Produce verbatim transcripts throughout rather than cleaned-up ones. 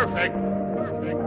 Perfect. Perfect.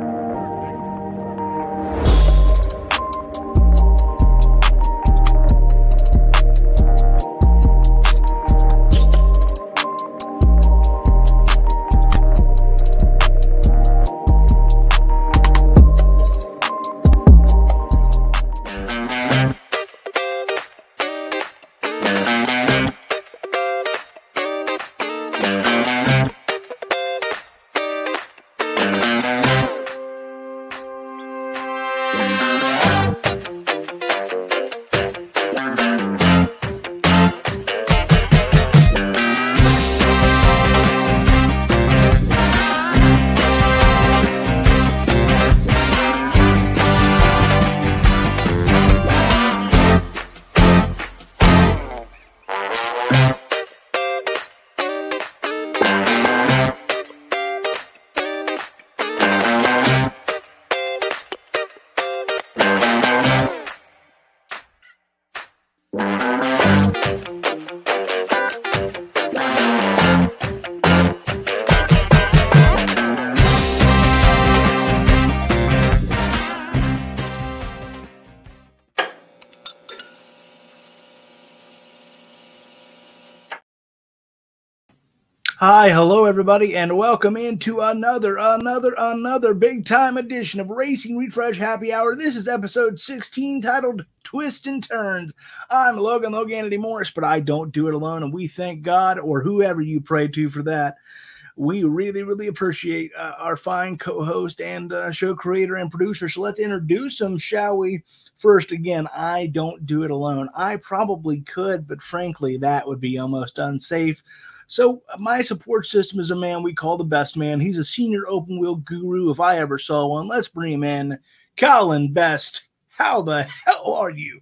Hi, hello everybody, and welcome into another, another, another big-time edition of Racing Refresh Happy Hour. This is episode sixteen, titled Twists and Turns. I'm Logan Loganity Morris, but I don't do it alone, and we thank God, or whoever you pray to for that. We really, really appreciate uh, our fine co-host and uh, show creator and producer, so let's introduce them, shall we? First, again, I don't do it alone. I probably could, but frankly, that would be almost unsafe. So my support system is a man we call the Best Man. He's a senior open wheel guru if I ever saw one. Let's bring him in. Colin Best, how the hell are you?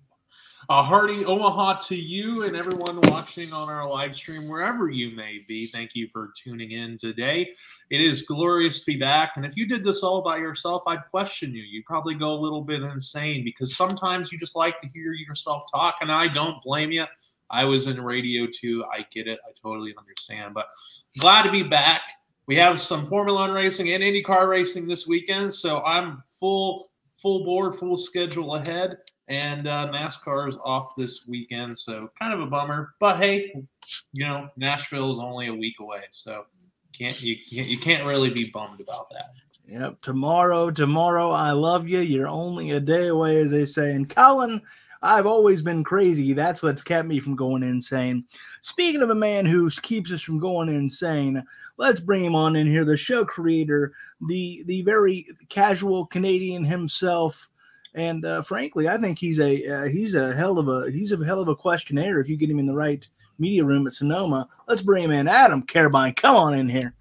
A hearty Omaha to you and everyone watching on our live stream, wherever you may be. Thank you for tuning in today. It is glorious to be back. And if you did this all by yourself, I'd question you. You'd probably go a little bit insane because sometimes you just like to hear yourself talk, and I don't blame you. I was in radio too. I get it. I totally understand. But glad to be back. We have some Formula One racing and IndyCar racing this weekend, so I'm full, full board, full schedule ahead. And uh, NASCAR is off this weekend, so kind of a bummer. But hey, you know, Nashville is only a week away, so can't you can't, you can't really be bummed about that. Yep. Tomorrow, tomorrow, I love you. You're only a day away, as they say. And Colin, I've always been crazy. That's what's kept me from going insane. Speaking of a man who keeps us from going insane, let's bring him on in here, the show creator, the the very casual Canadian himself. And uh, frankly, I think he's a uh, he's a hell of a he's a hell of a questionnaire if you get him in the right media room at Sonoma. Let's bring him in. Adam Carabine, come on in here.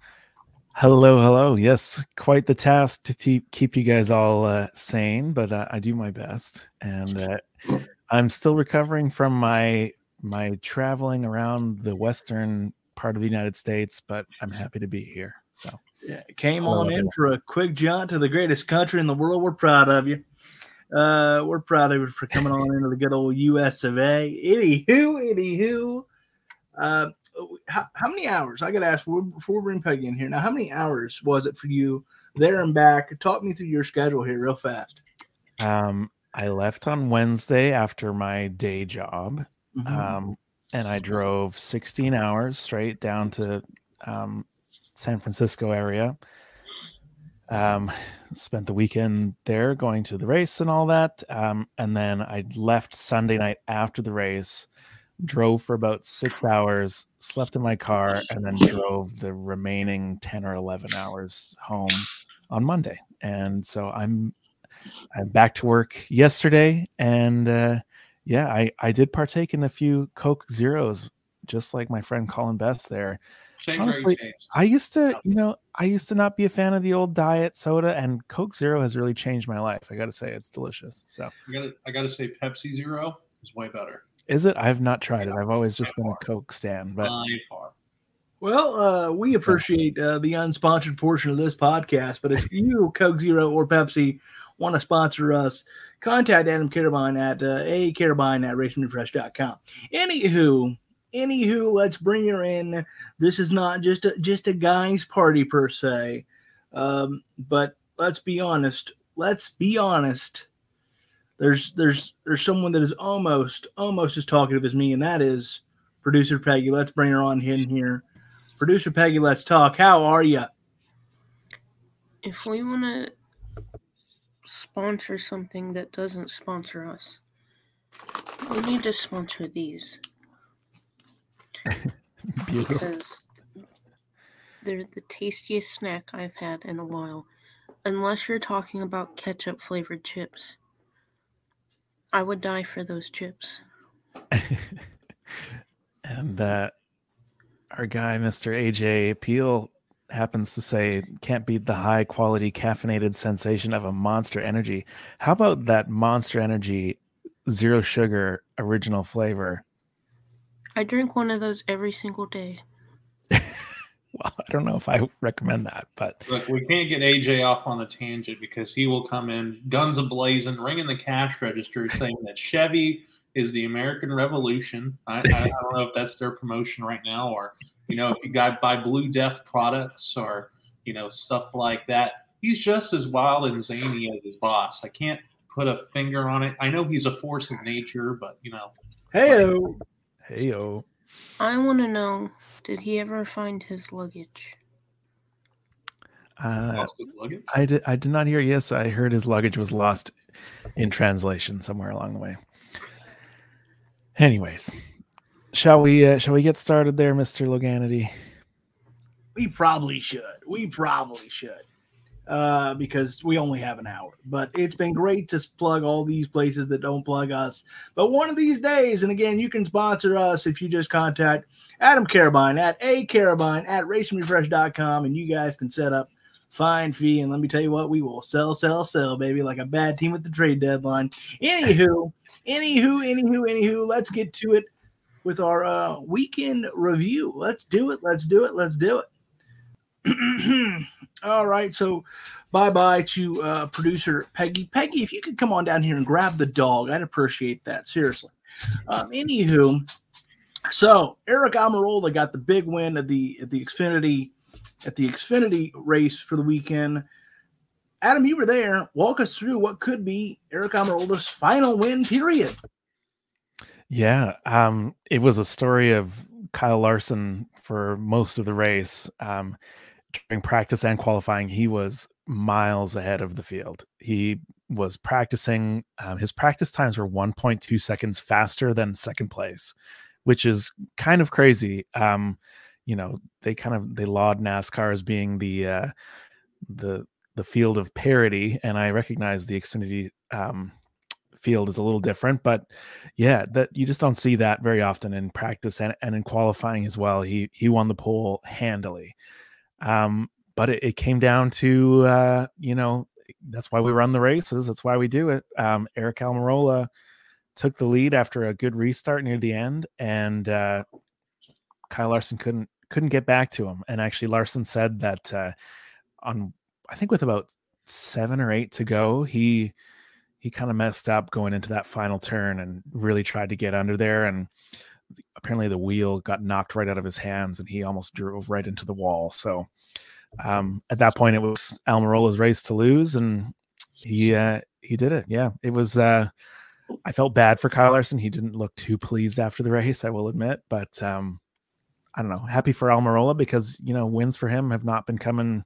Hello, hello. Yes, quite the task to te- keep you guys all uh, sane, but uh, I do my best. And uh, I'm still recovering from my my traveling around the western part of the United States, but I'm happy to be here. So yeah, came hello, on in everyone. For a quick jaunt to the greatest country in the world. We're proud of you. Uh, we're proud of you for coming on into the good old U S of A. Anywho, anywho. Uh, how, how many hours? I got to ask before we bring Peggy in here. Now, how many hours was it for you there and back? Talk me through your schedule here real fast. Um, I left on Wednesday after my day job, mm-hmm. um, and I drove sixteen hours straight down to um, San Francisco area. Um, spent the weekend there going to the race and all that. Um, and then I left Sunday night after the race, drove for about six hours, slept in my car, and then drove the remaining ten or eleven hours home on Monday. And so I'm I'm back to work yesterday, and uh, yeah, I, I did partake in a few Coke Zeros, just like my friend Colin Best there. Same Honestly, taste. I used to, you know, I used to not be a fan of the old diet soda, and Coke Zero has really changed my life. I got to say, it's delicious. So I got I got to say, Pepsi Zero is way better. Is it? I've not tried it. I've always just been a Coke stan. But well, uh, we appreciate uh, the unsponsored portion of this podcast. But if you, Coke Zero or Pepsi, want to sponsor us, contact Adam Carabine at uh, a carabine at racing refresh dot com. Anywho, anywho, let's bring her in. This is not just a, just a guy's party per se. Um, but let's be honest. Let's be honest. There's there's there's someone that is almost almost as talkative as me, and that is producer Peggy. Let's bring her on in here. Producer Peggy, let's talk. How are you? If we want to sponsor something that doesn't sponsor us, we need to sponsor these. Because they're the tastiest snack I've had in a while. Unless you're talking about ketchup flavored chips. I would die for those chips. And uh, our guy, Mister A J Peel, happens to say, can't beat the high quality caffeinated sensation of a Monster Energy. How about that Monster Energy zero sugar original flavor? I drink one of those every single day. Well, I don't know if I recommend that, but look, we can't get A J off on the tangent because he will come in guns a-blazing, ringing the cash register, saying that Chevy is the American Revolution. I, I don't know if that's their promotion right now, or you know, if you got buy Blue Death products or you know stuff like that. He's just as wild and zany as his boss. I can't put a finger on it. I know he's a force of nature, but you know, hey-o. hey-o. I want to know, did he ever find his luggage? Uh, lost his luggage? I did. I did not hear. Yes, I heard his luggage was lost in translation somewhere along the way. Anyways, shall we? Uh, shall we get started there, Mister Loganity? We probably should. We probably should. Uh, because we only have an hour. But it's been great to plug all these places that don't plug us. But one of these days, and again, you can sponsor us if you just contact Adam Carabine at a Carabine at racing refresh dot com, and you guys can set up fine fee. And let me tell you what, we will sell, sell, sell, baby, like a bad team at the trade deadline. Anywho, anywho, anywho, anywho, let's get to it with our uh, weekend review. Let's do it. Let's do it. Let's do it. All right, so bye-bye to uh, producer Peggy. Peggy, if you could come on down here and grab the dog, I'd appreciate that, seriously. Um, anywho, so Aric Almirola got the big win at the at the Xfinity at the Xfinity race for the weekend. Adam, you were there. Walk us through what could be Aric Almirola's final win period. Yeah, um, it was a story of Kyle Larson for most of the race. Um, during practice and qualifying, he was miles ahead of the field. He was practicing. Um, his practice times were one point two seconds faster than second place, which is kind of crazy. Um, you know, they kind of they laud NASCAR as being the uh, the the field of parity, and I recognize the Xfinity um, field is a little different, but yeah, that you just don't see that very often in practice and, and in qualifying as well. He he won the pole handily. Um, but it, it came down to, uh, you know, that's why we run the races. That's why we do it. Um, Aric Almirola took the lead after a good restart near the end, and uh, Kyle Larson couldn't couldn't get back to him. And actually, Larson said that uh, on I think with about seven or eight to go, he he kind of messed up going into that final turn and really tried to get under there, and apparently the wheel got knocked right out of his hands and he almost drove right into the wall. So um, at that point it was Almirola's race to lose, and he, uh, he did it. Yeah. It was, uh, I felt bad for Kyle Larson. He didn't look too pleased after the race, I will admit, but um, I don't know, happy for Almirola because, you know, wins for him have not been coming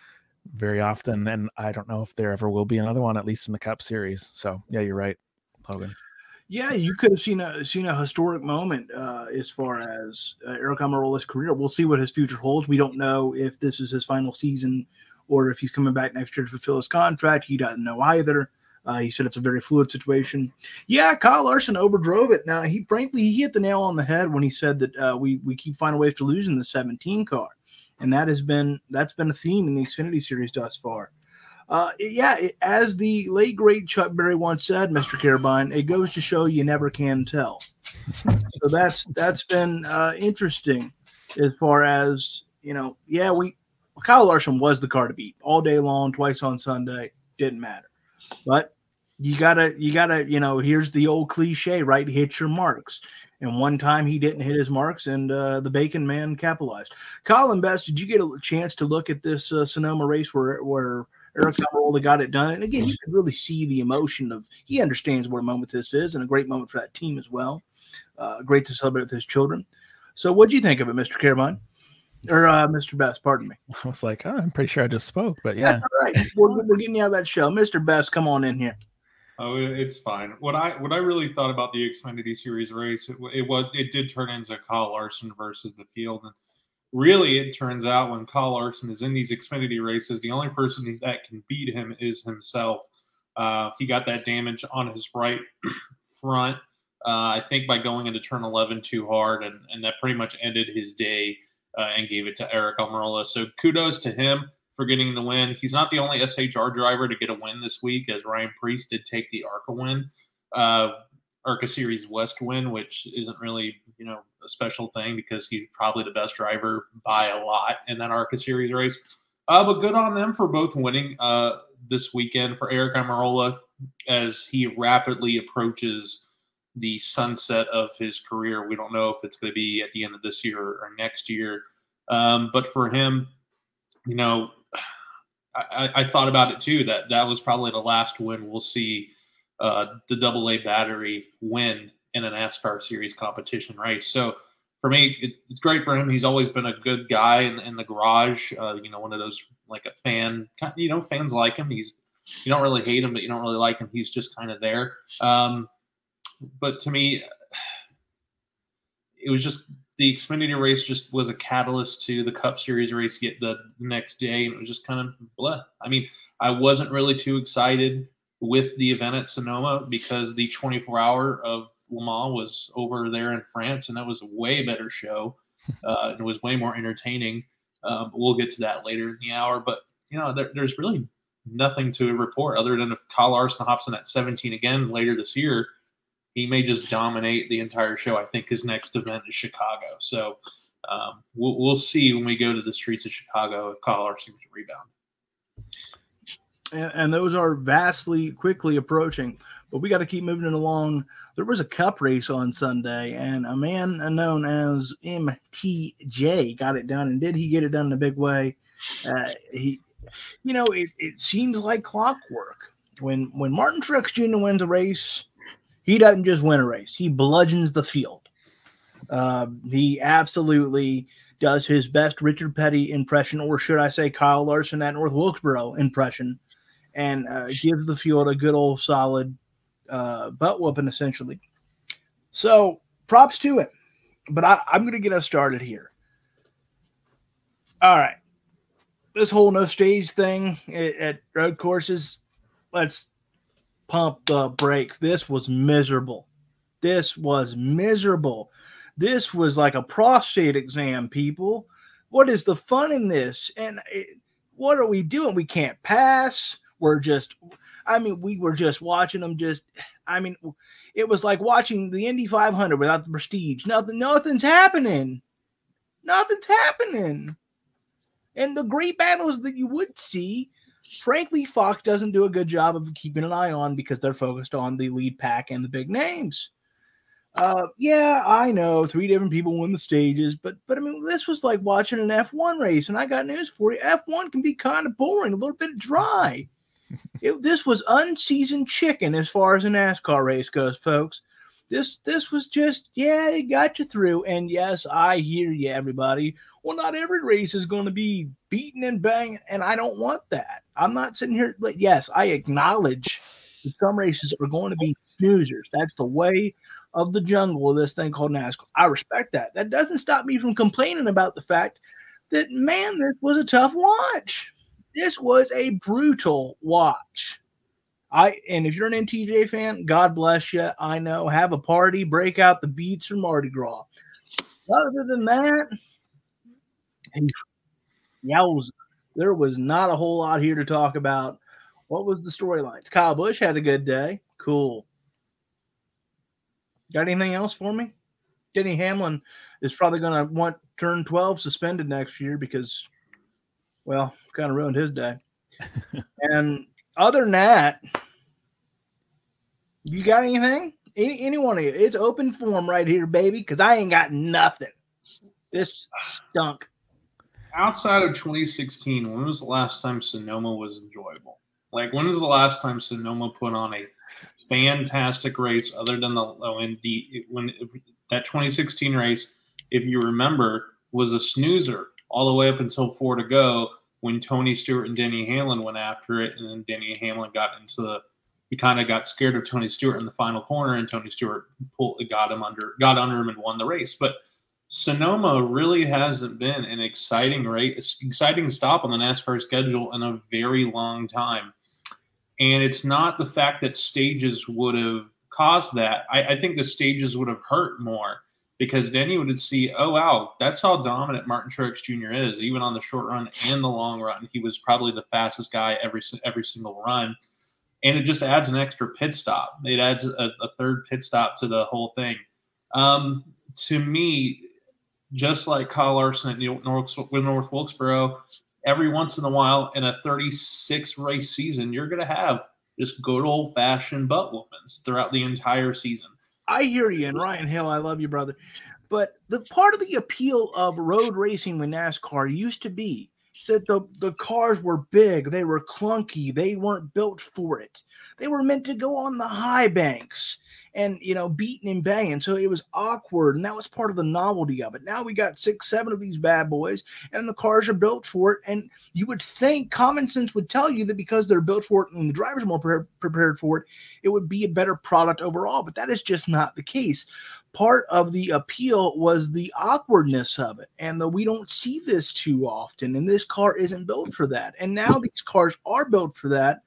very often. And I don't know if there ever will be another one, at least in the Cup Series. So yeah, you're right, Logan. Yeah, you could have seen a seen a historic moment uh, as far as uh, Aric Almirola's career. We'll see what his future holds. We don't know if this is his final season or if he's coming back next year to fulfill his contract. He doesn't know either. Uh, he said it's a very fluid situation. Yeah, Kyle Larson overdrove it. Now, he frankly he hit the nail on the head when he said that uh, we we keep finding ways to lose in the seventeen car, and that has been that's been a theme in the Xfinity Series thus far. Uh, yeah, it, as the late great Chuck Berry once said, Mister Carabine, it goes to show you never can tell. So that's that's been uh, interesting as far as, you know, yeah, we Kyle Larson was the car to beat all day long, twice on Sunday, didn't matter. But you gotta you gotta, you know, here's the old cliche, right? Hit your marks. And one time he didn't hit his marks, and uh, the Bacon Man capitalized. Colin Best, did you get a chance to look at this uh, Sonoma race where where Aric Almirola got it done? And again, you could really see the emotion of he understands what a moment this is, and a great moment for that team as well. Uh, great to celebrate with his children. So, what do you think of it, Mister Carabine? Or uh, Mister Best, pardon me. I was like, oh, I'm pretty sure I just spoke, but yeah. That's all right. We're, we're getting you out of that show. Mister Best, come on in here. Oh, it's fine. What I what I really thought about the Xfinity Series race, it, it was it did turn into Kyle Larson versus the field, and really, it turns out when Kyle Larson is in these Xfinity races, the only person that can beat him is himself. Uh, he got that damage on his right front, uh, I think, by going into turn eleven too hard, and and that pretty much ended his day uh, and gave it to Aric Almirola. So kudos to him for getting the win. He's not the only S H R driver to get a win this week, as Ryan Preece did take the ARCA win, uh, ARCA Series West win, which isn't really, you know, a special thing because he's probably the best driver by a lot in that ARCA Series race. Uh, but good on them for both winning uh, this weekend for Aric Almirola as he rapidly approaches the sunset of his career. We don't know if it's going to be at the end of this year or next year. Um, but for him, you know, I, I thought about it too, that that was probably the last win we'll see uh, the double A battery win in a NASCAR series competition race. So for me, it, it's great for him. He's always been a good guy in, in the garage. Uh, you know, one of those, like a fan, you know, fans like him. He's, you don't really hate him, but you don't really like him. He's just kind of there. Um, but to me, it was just, the Xfinity race just was a catalyst to the Cup Series race get the, the next day, and it was just kind of blah. I mean, I wasn't really too excited with the event at Sonoma because the twenty-four hour of Le Mans was over there in France, and that was a way better show. Uh, and it was way more entertaining. Um, we'll get to that later in the hour, but you know, there, there's really nothing to report other than if Kyle Larson hops in at seventeen again later this year, he may just dominate the entire show. I think his next event is Chicago. So um, we'll, we'll see when we go to the streets of Chicago if Kyle Larson can rebound. And, and those are vastly quickly approaching, but we got to keep moving it along. There was a Cup race on Sunday, and a man known as M T J got it done. And did he get it done in a big way? Uh, he, you know, it, it seems like clockwork. When when Martin Truex Junior wins a race, he doesn't just win a race. He bludgeons the field. Uh, he absolutely does his best Richard Petty impression, or should I say Kyle Larson at North Wilkesboro impression, and uh, gives the field a good old solid uh, butt whooping, essentially. So props to it. But I, I'm going to get us started here. All right. This whole no stage thing at, at road courses, let's pump the brakes. This was miserable. This was miserable. This was like a prostate exam, people. What is the fun in this? And it, what are we doing? We can't pass. We're just, I mean, we were just watching them just, I mean, it was like watching the Indy five hundred without the prestige. Nothing, nothing's happening. Nothing's happening. And the great battles that you would see, frankly, Fox doesn't do a good job of keeping an eye on because they're focused on the lead pack and the big names. Uh, yeah, I know three different people win the stages, but but I mean, this was like watching an F one race, and I got news for you. F one can be kind of boring, a little bit dry. It, this was unseasoned chicken as far as a NASCAR race goes, folks. This this was just, yeah, it got you through. And yes, I hear you, everybody. Well, not every race is going to be beaten and banging, and I don't want that. I'm not sitting here. Like, yes, I acknowledge that some races are going to be snoozers. That's the way of the jungle of this thing called NASCAR. I respect that. That doesn't stop me from complaining about the fact that, man, this was a tough watch. This was a brutal watch. I and if you're an M T J fan, God bless you. I know. Have a party, break out the beats from Mardi Gras. Other than that, yowza, there was not a whole lot here to talk about. What was the storylines? Kyle Busch had a good day. Cool. Got anything else for me? Denny Hamlin is probably going to want turn twelve suspended next year because, well, kind of ruined his day. And other than that, you got anything? Any, any one of you. It's open forum right here, baby, because I ain't got nothing. This stunk. Outside of twenty sixteen, when was the last time Sonoma was enjoyable? Like, when was the last time Sonoma put on a fantastic race other than the oh, and the when that twenty sixteen race, if you remember, was a snoozer all the way up until four to go when Tony Stewart and Denny Hamlin went after it, and then Denny Hamlin got into the he kind of got scared of Tony Stewart in the final corner, and Tony Stewart pulled, got him under got under him and won the race. But Sonoma really hasn't been an exciting race, exciting stop on the NASCAR schedule in a very long time. And it's not the fact that stages would have caused that. I, I think the stages would have hurt more because then you would see, oh, wow, that's how dominant Martin Truex Junior is. Even on the short run and the long run, he was probably the fastest guy every every single run. And it just adds an extra pit stop. It adds a, a third pit stop to the whole thing. Um, to me, just like Kyle Larson at North, North Wilkesboro, every once in a while in a thirty-six race season, you're going to have just good old fashioned butt whoopings throughout the entire season. I hear you. And Ryan Hill, I love you, brother. But the part of the appeal of road racing with NASCAR used to be that the, the cars were big. They were clunky. They weren't built for it. They were meant to go on the high banks and, you know, beating and banging. So it was awkward, and that was part of the novelty of it. Now we got six, seven of these bad boys, and the cars are built for it. And you would think common sense would tell you that because they're built for it and the drivers are more pre- prepared for it, it would be a better product overall. But that is just not the case. Part of the appeal was the awkwardness of it, and the, we don't see this too often, and this car isn't built for that. And now these cars are built for that,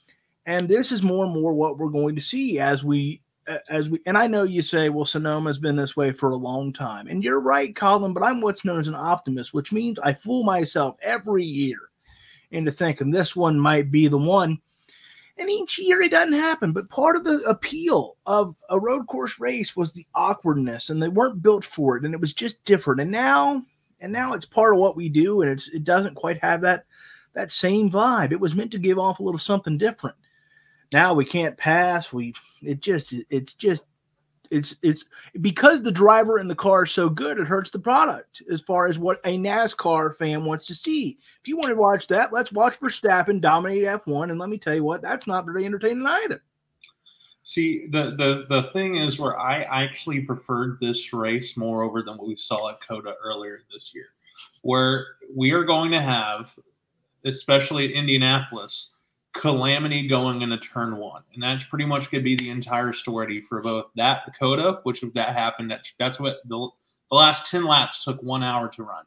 and this is more and more what we're going to see as we as we. And I know you say, well, Sonoma's been this way for a long time, and you're right, Colin, but I'm what's known as an optimist, which means I fool myself every year into thinking this one might be the one. And each year it doesn't happen. But part of the appeal of a road course race was the awkwardness, and they weren't built for it, and it was just different. And now, and now it's part of what we do, and it's, it doesn't quite have that that same vibe. It was meant to give off a little something different. Now we can't pass. We it just it's just it's it's because the driver and the car is so good, it hurts the product as far as what a NASCAR fan wants to see. If you want to watch that, let's watch Verstappen dominate F one, and let me tell you what, that's not very entertaining either. See, the the the thing is where I actually preferred this race more over than what we saw at COTA earlier this year, where we are going to have, especially at Indianapolis, calamity going into turn one, and that's pretty much going to be the entire story for both that COTA, which if that happened, that, that's what the, the last ten laps took one hour to run.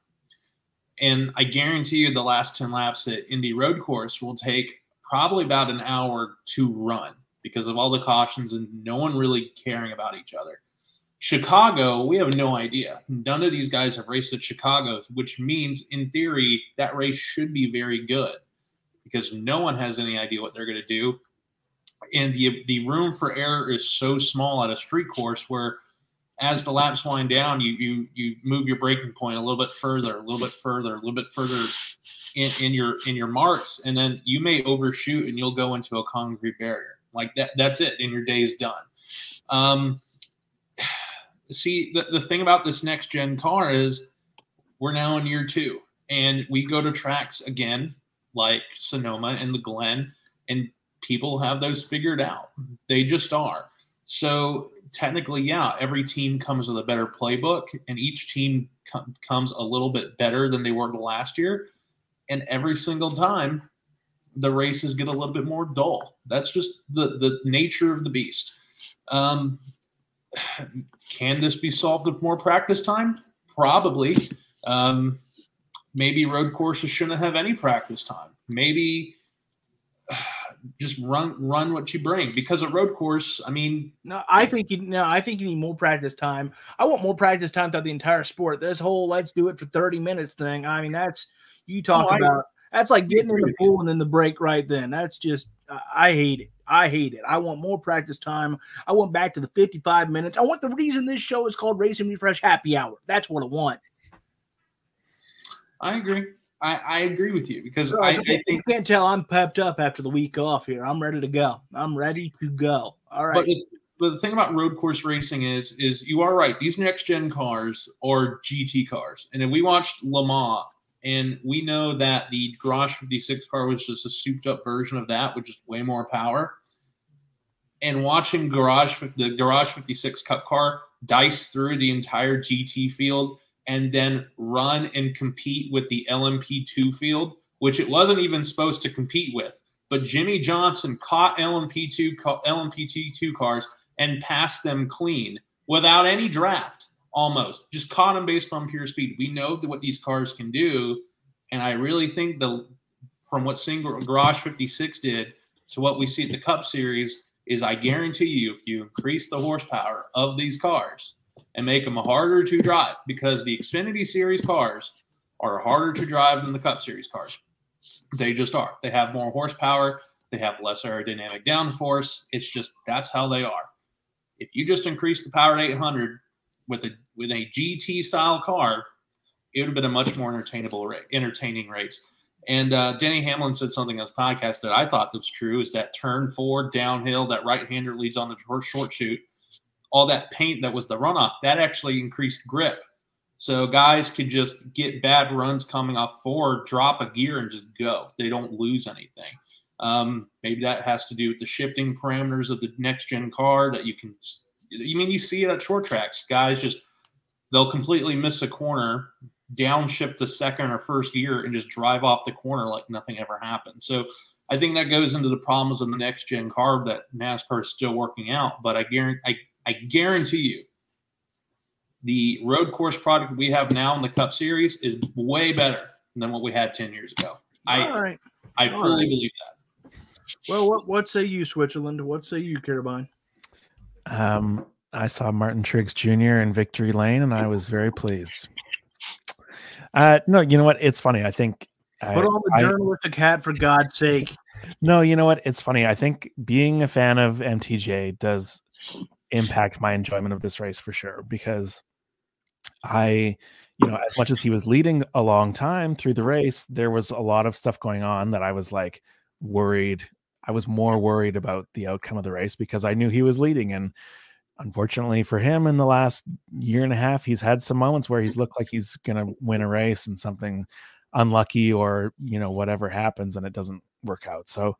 And I guarantee you the last ten laps at Indy Road Course will take probably about an hour to run because of all the cautions and no one really caring about each other. Chicago, we have no idea. None of these guys have raced at Chicago, which means in theory that race should be very good, because no one has any idea what they're going to do. And the the room for error is so small at a street course where as the laps wind down, you you you move your braking point a little bit further, a little bit further, a little bit further in, in your in your marks, and then you may overshoot and you'll go into a concrete barrier. Like that, that's it, and your day is done. Um, see, the, the thing about this next-gen car is we're now in year two, and we go to tracks again, like Sonoma and the Glen, and people have those figured out. They just are. So technically, yeah, every team comes with a better playbook, and each team com- comes a little bit better than they were last year. And every single time, the races get a little bit more dull. That's just the, the nature of the beast. Um, can this be solved with more practice time? Probably. Um, Maybe road courses shouldn't have any practice time. Maybe uh, just run run what you bring, because a road course, I mean, no, I think you no, I think you need more practice time. I want more practice time throughout the entire sport. This whole let's do it for thirty minutes thing. I mean, that's you talk oh, about. I, that's like getting in the pool and then the break right then. That's just uh, I hate it. I hate it. I want more practice time. I want back to the fifty-five minutes. I want the reason this show is called Racing Refresh Happy Hour. That's what I want. I agree. I, I agree with you because so I, I think think you can't tell I'm pepped up after the week off here. I'm ready to go. I'm ready to go. All right. But it, but the thing about road course racing is, is you are right. These next gen cars are G T cars, and if we watched Le Mans, and we know that the Garage fifty-six car was just a souped up version of that, with just way more power. And watching Garage the Garage fifty-six Cup car dice through the entire G T field and then run and compete with the L M P two field, which it wasn't even supposed to compete with. But Jimmy Johnson caught L M P two L M P two cars and passed them clean without any draft, almost. Just caught them based on pure speed. We know that what these cars can do, and I really think the from what single Garage fifty-six did to what we see at the Cup Series is, I guarantee you, if you increase the horsepower of these cars and make them harder to drive, because the Xfinity Series cars are harder to drive than the Cup Series cars. They just are. They have more horsepower. They have less aerodynamic downforce. It's just, that's how they are. If you just increase the power to eight hundred with a with a G T style car, it would have been a much more entertainable rate, entertaining race. And uh, Denny Hamlin said something on his podcast that I thought was true, is that turn four downhill, that right-hander leads on the short, short shoot, all that paint that was the runoff, that actually increased grip. So guys could just get bad runs coming off four, drop a gear, and just go. They don't lose anything. Um, maybe that has to do with the shifting parameters of the next-gen car that you can – I mean, you see it at short tracks. Guys just – they'll completely miss a corner, downshift the second or first gear, and just drive off the corner like nothing ever happened. So I think that goes into the problems of the next-gen car that NASCAR is still working out. But I guarantee, I, I guarantee you, the road course product we have now in the Cup Series is way better than what we had ten years ago. I All right. I All fully right. believe that. Well, what what say you, Switzerland? What say you, Carabine? Um, I saw Martin Triggs Junior in Victory Lane, and I was very pleased. Uh, no, you know what? It's funny. I think Put I, on the I- journalistic hat, for God's sake. No, you know what? It's funny. I think being a fan of M T J does impact my enjoyment of this race for sure, because I, you know, as much as he was leading a long time through the race, there was a lot of stuff going on that I was like worried. I was more worried about the outcome of the race because I knew he was leading. And unfortunately for him, in the last year and a half, he's had some moments where he's looked like he's going to win a race and something unlucky or, you know, whatever happens and it doesn't work out. So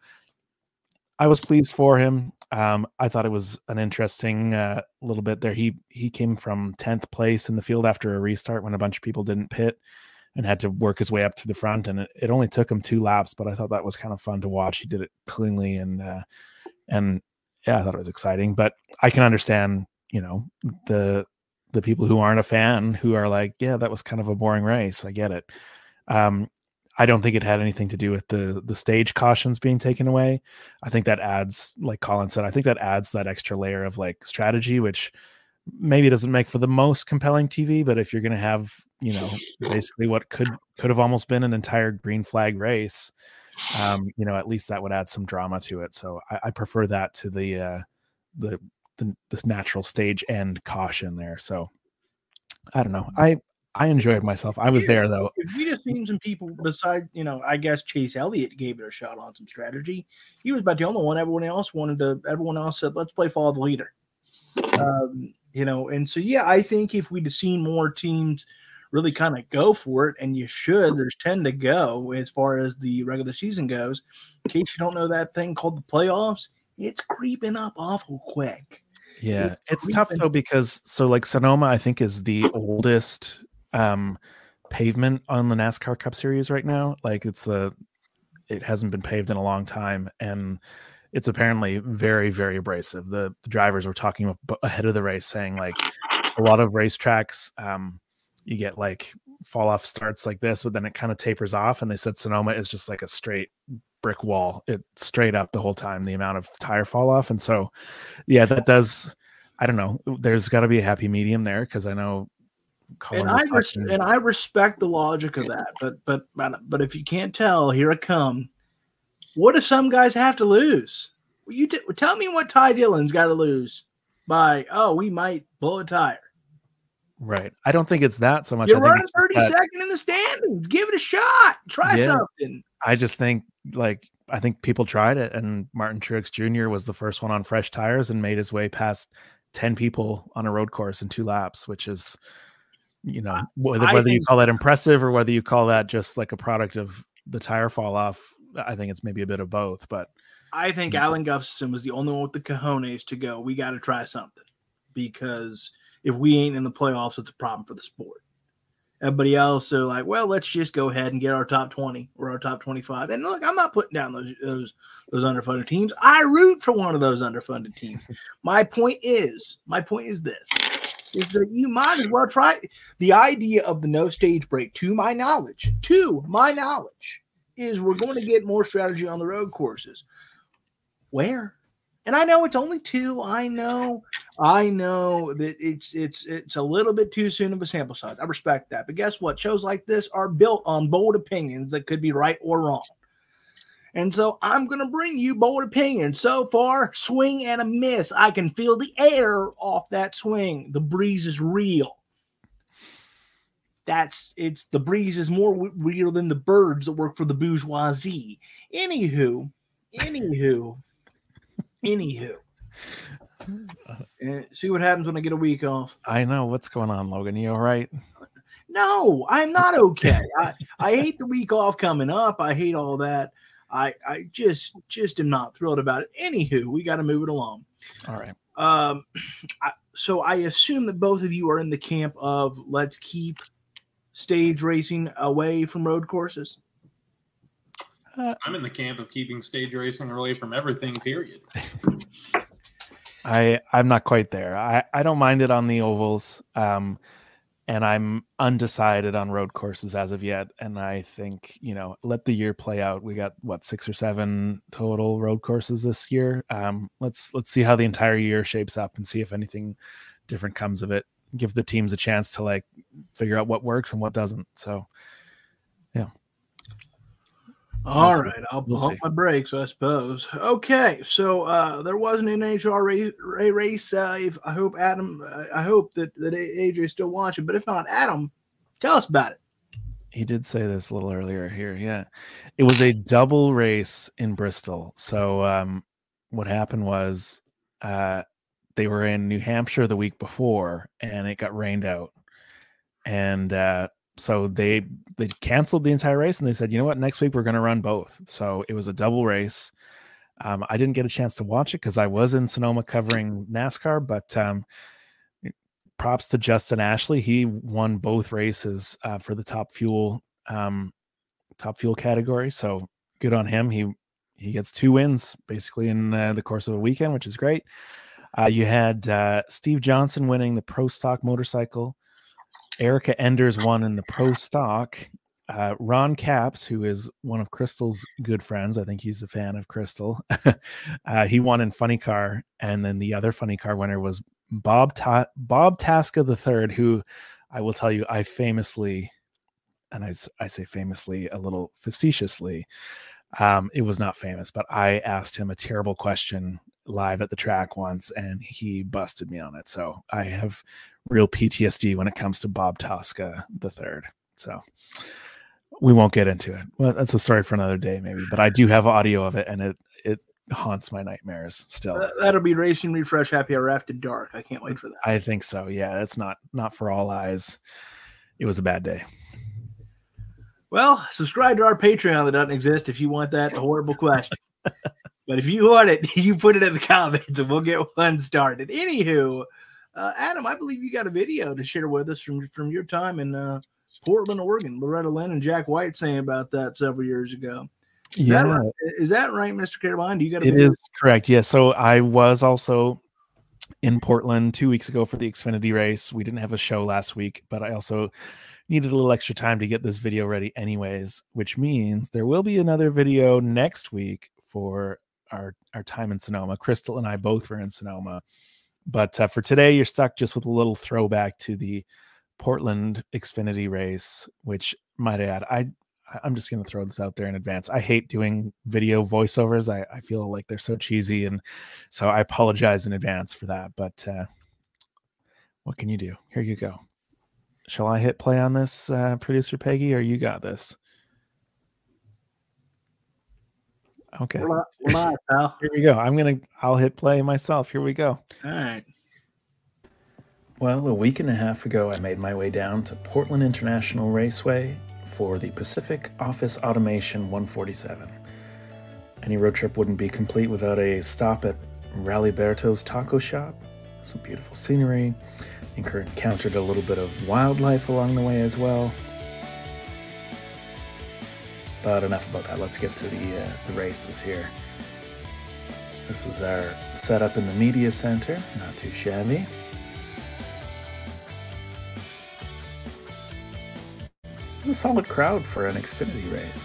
I was pleased for him. Um, I thought it was an interesting uh, little bit there. He he came from tenth place in the field after a restart when a bunch of people didn't pit and had to work his way up to the front. And it, it only took him two laps, but I thought that was kind of fun to watch. He did it cleanly and uh, and yeah, I thought it was exciting. But I can understand, you know, the the people who aren't a fan who are like, yeah, that was kind of a boring race. I get it. Um, I don't think it had anything to do with the the stage cautions being taken away. I think that adds, like Colin said, I think that adds that extra layer of like strategy, which maybe doesn't make for the most compelling T V, but if you're going to have, you know, basically what could could have almost been an entire green flag race, um, you know, at least that would add some drama to it. So I, I prefer that to the uh, the the this natural stage end caution there. So I don't know. I I enjoyed myself. I was there though. If you just seen some people besides, you know, I guess Chase Elliott gave it a shot on some strategy. He was about the only one. Everyone else wanted to. Everyone else said, "Let's play follow the leader." Um, you know, and so yeah, I think if we'd have seen more teams really kind of go for it, and you should, there's ten to go as far as the regular season goes. In case you don't know that thing called the playoffs, it's creeping up awful quick. Yeah, It's it's tough creeping. though because so like Sonoma, I think is the oldest um, pavement on the NASCAR Cup Series right now. Like it's the it hasn't been paved in a long time, and it's apparently very very abrasive. The, the drivers were talking ab- ahead of the race saying like a lot of racetracks, um, you get like fall off starts like this, but then it kind of tapers off. And they said Sonoma is just like a straight brick wall. It straight up the whole time, the amount of tire fall off. And so, yeah, that does, I don't know, there's got to be a happy medium there. Cause I know, Colin And I was res- talking- and I respect the logic of that, but but but but if you can't tell, here I come. What if some guys have to lose? Well, you t- tell me what Ty Dillon's got to lose by. Oh, we might blow a tire. right. I don't think it's that so much. You're I think running it's just thirty that- second in the standings. Give it a shot. Try Yeah. something. I just think like I think people tried it, and Martin Truex Junior was the first one on fresh tires and made his way past ten people on a road course in two laps, which is, you know, whether, whether you call that impressive or whether you call that just like a product of the tire fall off, I think it's maybe a bit of both. But I think Alan Gustafson was the only one with the cojones to go, we got to try something, because if we ain't in the playoffs, it's a problem for the sport. Everybody else are like, well, let's just go ahead and get our top twenty or our top twenty-five. And look, I'm not putting down those those those underfunded teams. I root for one of those underfunded teams. My point is, my point is this, is that you might as well try. The idea of the no stage break, to my knowledge, to my knowledge, is we're going to get more strategy on the road courses. Where? And I know it's only two. I know, I know that it's it's it's a little bit too soon of a sample size. I respect that. But guess what? Shows like this are built on bold opinions that could be right or wrong. And so I'm going to bring you bold opinions. So far, swing and a miss. I can feel the air off that swing. The breeze is real. That's it's the breeze is more w- real than the birds that work for the bourgeoisie. Anywho, anywho. Anywho, and see what happens when I get a week off. I know what's going on, Logan. You all right? No, I'm not okay. I, I hate the week off coming up. I hate all that. I I just just am not thrilled about it. Anywho, we got to move it along. All right. Um, I, so I assume that both of you are in the camp of let's keep stage racing away from road courses. Uh, I'm in the camp of keeping stage racing away from everything, period. I, I'm not quite there. I, I don't mind it on the ovals, um, and I'm undecided on road courses as of yet. And I think, you know, let the year play out. We got, what, six or seven total road courses this year. Um, let's let's see how the entire year shapes up and see if anything different comes of it. Give the teams a chance to, like, figure out what works and what doesn't. So, yeah. All we'll right, I'll we'll pump see. my brakes, I suppose. Okay, so uh, there was an N H R race. race uh, if, I hope Adam, uh, I hope that that A J is still watching. But if not, Adam, tell us about it. He did say this a little earlier here. Yeah, it was a double race in Bristol. So um, what happened was uh, they were in New Hampshire the week before, and it got rained out, and uh, so they they canceled the entire race, and they said, you know what, next week we're going to run both. So it was a double race. Um, I didn't get a chance to watch it because I was in Sonoma covering NASCAR, but um, props to Justin Ashley. He won both races uh, for the top fuel um, top fuel category. So good on him. He he gets two wins basically in uh, the course of a weekend, which is great. Uh, you had uh, Steve Johnson winning the Pro Stock motorcycle. Erica Enders won in the Pro Stock. Uh, Ron Capps, who is one of Crystal's good friends, I think he's a fan of Crystal. uh, he won in Funny Car, and then the other Funny Car winner was Bob Ta- Bob Tasca the third, who I will tell you, I famously, and I, I say famously a little facetiously, um, it was not famous, but I asked him a terrible question live at the track once, and he busted me on it. So I have real P T S D when it comes to Bob Tasca the third. So we won't get into it. Well, that's a story for another day, maybe. But I do have audio of it, and it it haunts my nightmares still. Uh, that'll be Racing Refresh Happy Hour after dark. I can't wait for that. I think so. Yeah, it's not not for all eyes. It was a bad day. Well, subscribe to our Patreon that doesn't exist if you want that horrible question. But if you want it, you put it in the comments, and we'll get one started. Anywho, uh, Adam, I believe you got a video to share with us from from your time in uh, Portland, Oregon. Loretta Lynn and Jack White saying about that several years ago. Is Yeah, that right? Is that right, Mister Caroline? Do you got a it video? is correct. Yeah, so I was also in Portland two weeks ago for the Xfinity race. We didn't have a show last week, but I also needed a little extra time to get this video ready anyways, which means there will be another video next week for our, our time in Sonoma. Crystal and I both were in Sonoma. But uh, for today, you're stuck just with a little throwback to the Portland Xfinity race, which, might I add, I, I'm just going to throw this out there in advance. I hate doing video voiceovers. I, I feel like they're so cheesy, and so I apologize in advance for that. But uh, what can you do? Here you go. Shall I hit play on this, uh, Producer Peggy, or you got this? Okay. We're live, pal. Here we go. I'm gonna. I'll hit play myself. Here we go. All right. Well, a week and a half ago, I made my way down to Portland International Raceway for the Pacific Office Automation one forty-seven. Any road trip wouldn't be complete without a stop at Rallyberto's Taco Shop. Some beautiful scenery. Encountered a little bit of wildlife along the way as well. But enough about that. Let's get to the, uh, the races here. This is our setup in the media center. Not too shabby. It's a solid crowd for an Xfinity race.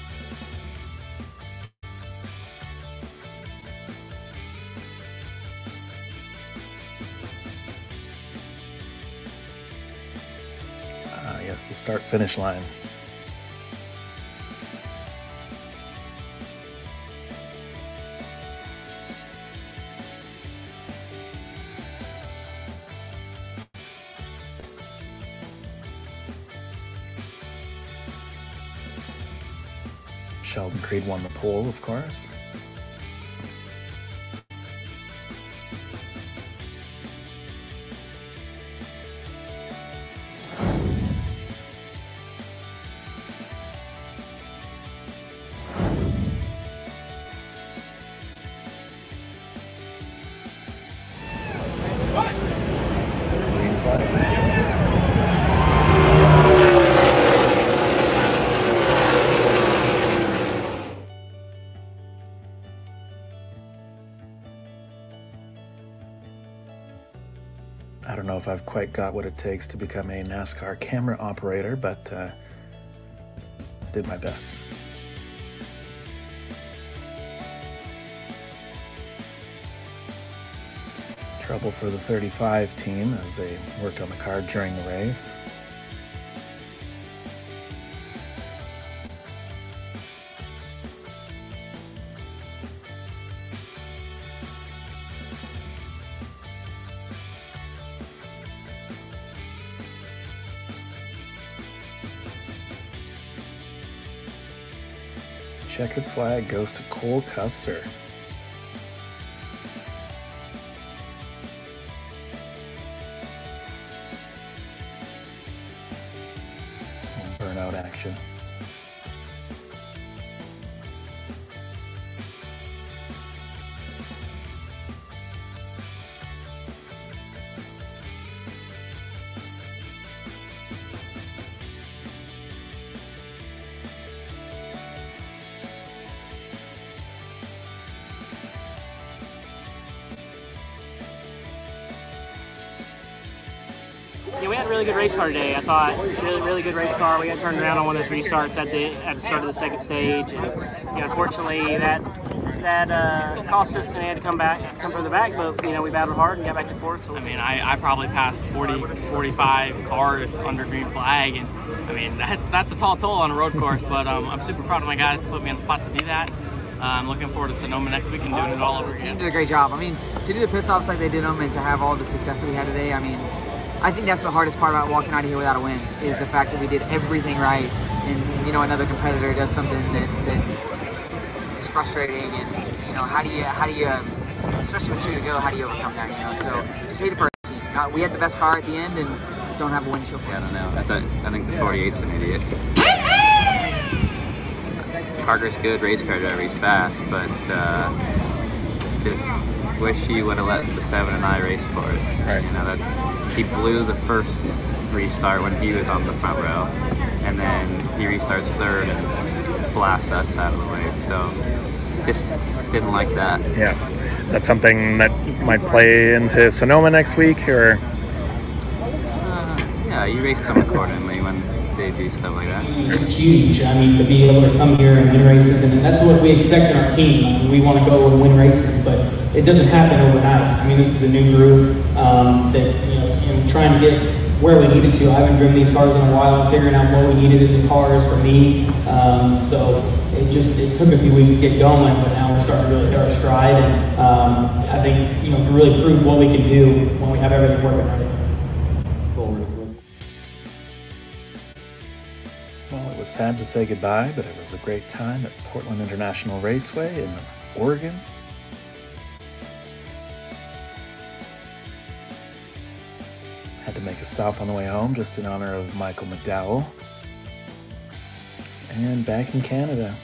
Ah, yes, the start-finish line. Sheldon Creed won the pole, of course. Green flag. I don't know if I've quite got what it takes to become a NASCAR camera operator, but uh, did my best. Trouble for the thirty-five team as they worked on the car during the race. Checkered flag goes to Cole Custer. Burnout action. Yeah, we had a really good race car today. I thought really, really good race car. We got turned around on one of those restarts at the at the start of the second stage, and you know, unfortunately that that uh, cost us, and we had to come back, come further back. But you know, we battled hard and got back to fourth. So I mean, I, I probably passed forty, forty-five cars under green flag, and I mean that's that's a tall toll on a road course. But um, I'm super proud of my guys to put me on the spot to do that. Uh, I'm looking forward to Sonoma next week and doing it all over The team again. did a great job. I mean, to do the piss offs like they did them and to have all the success that we had today, I mean, I think that's the hardest part about walking out of here without a win, is the fact that we did everything right, and you know, another competitor does something that, that is frustrating, and you know, how do you how do you especially with two to go, how do you overcome that? You know, so just hate it for our team. Uh, we had the best car at the end and don't have a win to show for it. Yeah, I don't know. I, thought, I think the forty-eight's an idiot. Parker's good race car driver, he's fast, but uh, just wish he would have let the seven and I race for it. Right. You know, that he blew the first restart when he was on the front row, and then he restarts third and blasts us out of the way. So just didn't like that. Yeah. Is that something that might play into Sonoma next week, or? Uh, yeah, you race them accordingly when they do stuff like that. It's huge. I mean, to be able to come here and win races, and that's what we expect in our team. I mean, we want to go and win races, but it doesn't happen overnight. I mean, this is a new group um, that, you know, and trying to get where we needed to. I haven't driven these cars in a while, figuring out what we needed in the cars for me. Um, so it just, it took a few weeks to get going, but now we're starting to really hit our stride. And um, I think, you know, to really prove what we can do when we have everything working right. Well, it was sad to say goodbye, but it was a great time at Portland International Raceway in Oregon. Had to make a stop on the way home just in honor of Michael McDowell. And back in Canada.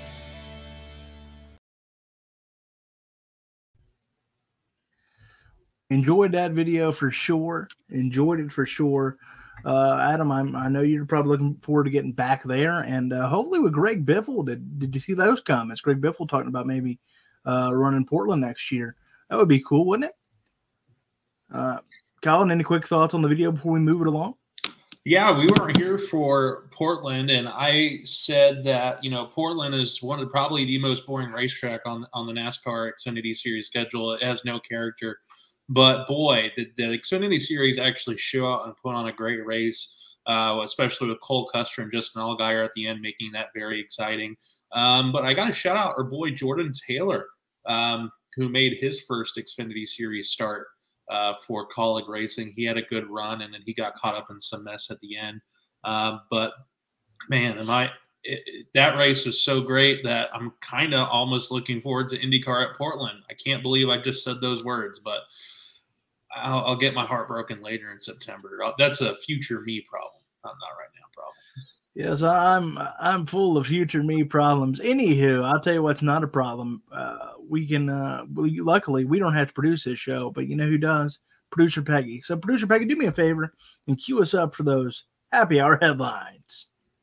Enjoyed that video for sure. Enjoyed it for sure. Uh, Adam, I'm, I know you're probably looking forward to getting back there, and uh, hopefully with Greg Biffle. Did Did you see those comments? Greg Biffle talking about maybe uh, running Portland next year. That would be cool, wouldn't it? Uh, Colin, any quick thoughts on the video before we move it along? Yeah, we weren't here for Portland, and I said that, you know, Portland is one of probably the most boring racetrack on on the NASCAR Xfinity Series schedule. It has no character. But, boy, the, the Xfinity Series actually show out and put on a great race, uh, especially with Cole Custer and Justin Allgaier at the end, making that very exciting. Um, but I got to shout out our boy Jordan Taylor, um, who made his first Xfinity Series start uh, for Kaulig Racing. He had a good run, and then he got caught up in some mess at the end. Uh, but, man, am I it, it, that race was so great that I'm kind of almost looking forward to IndyCar at Portland. I can't believe I just said those words, but – I'll, I'll get my heart broken later in September. That's a future me problem. Not not right now problem. Yes, I'm I'm full of future me problems. Anywho, I'll tell you what's not a problem. Uh, we can uh, we, luckily we don't have to produce this show, but you know who does? Producer Peggy. So Producer Peggy, do me a favor and cue us up for those happy hour headlines.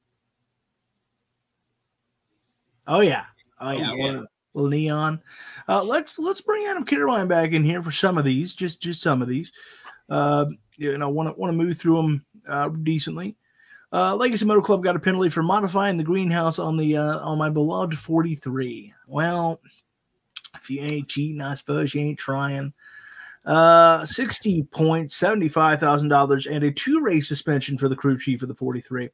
Oh yeah, oh yeah. Oh, yeah. Little neon. Uh, let's let's bring Adam Kitterline back in here for some of these, just just some of these. Uh, you know, want to want to move through them uh, decently. Uh, Legacy Motor Club got a penalty for modifying the greenhouse on the uh, on my beloved forty-three. Well, if you ain't cheating, I suppose you ain't trying. Uh, sixty points, seventy-five thousand dollars, and a two-race suspension for the crew chief of the forty-three.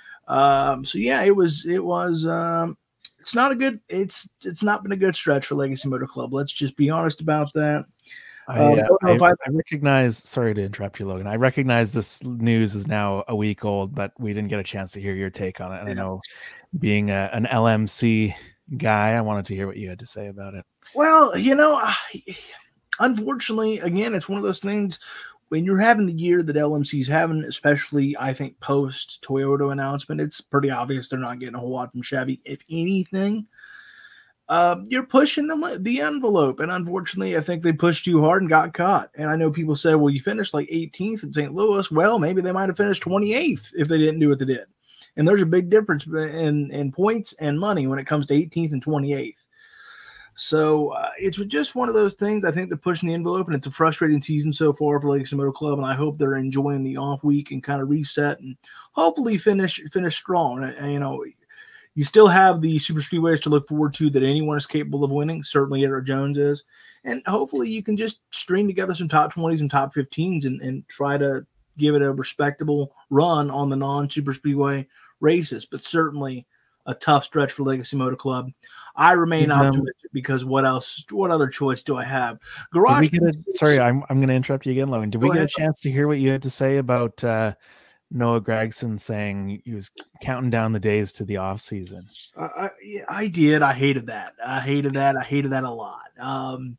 Um, so yeah, it was it was. Um, It's not a good. It's it's not been a good stretch for Legacy Motor Club. Let's just be honest about that. I, uh, I, I, I recognize. Sorry to interrupt you, Logan. I recognize this news is now a week old, but we didn't get a chance to hear your take on it. And yeah. I know, being a, an L M C guy, I wanted to hear what you had to say about it. Well, you know, unfortunately, again, it's one of those things. When you're having the year that L M C's having, especially, I think, post-Toyota announcement, it's pretty obvious they're not getting a whole lot from Chevy, if anything. Uh, you're pushing the, the envelope, and unfortunately, I think they pushed too hard and got caught. And I know people say, well, you finished like eighteenth in Saint Louis. Well, maybe they might have finished twenty-eighth if they didn't do what they did. And there's a big difference in, in points and money when it comes to eighteenth and twenty-eighth. So uh, it's just one of those things. I think they're pushing the envelope, and it's a frustrating season so far for Legacy Motor Club. And I hope they're enjoying the off week and kind of reset and hopefully finish finish strong. And, you know, you still have the super speedways to look forward to that anyone is capable of winning. Certainly, Eric Jones is, and hopefully you can just string together some top twenties and top fifteens and, and try to give it a respectable run on the non super speedway races. But certainly a tough stretch for Legacy Motor Club. I remain um, optimistic because what else? What other choice do I have? Garage. Did we get a, sorry, I'm I'm going to interrupt you again, Logan. Did we get ahead. a chance to hear what you had to say about uh, Noah Gragson saying he was counting down the days to the off season? I, I, I did. I hated that. I hated that. I hated that a lot. Um,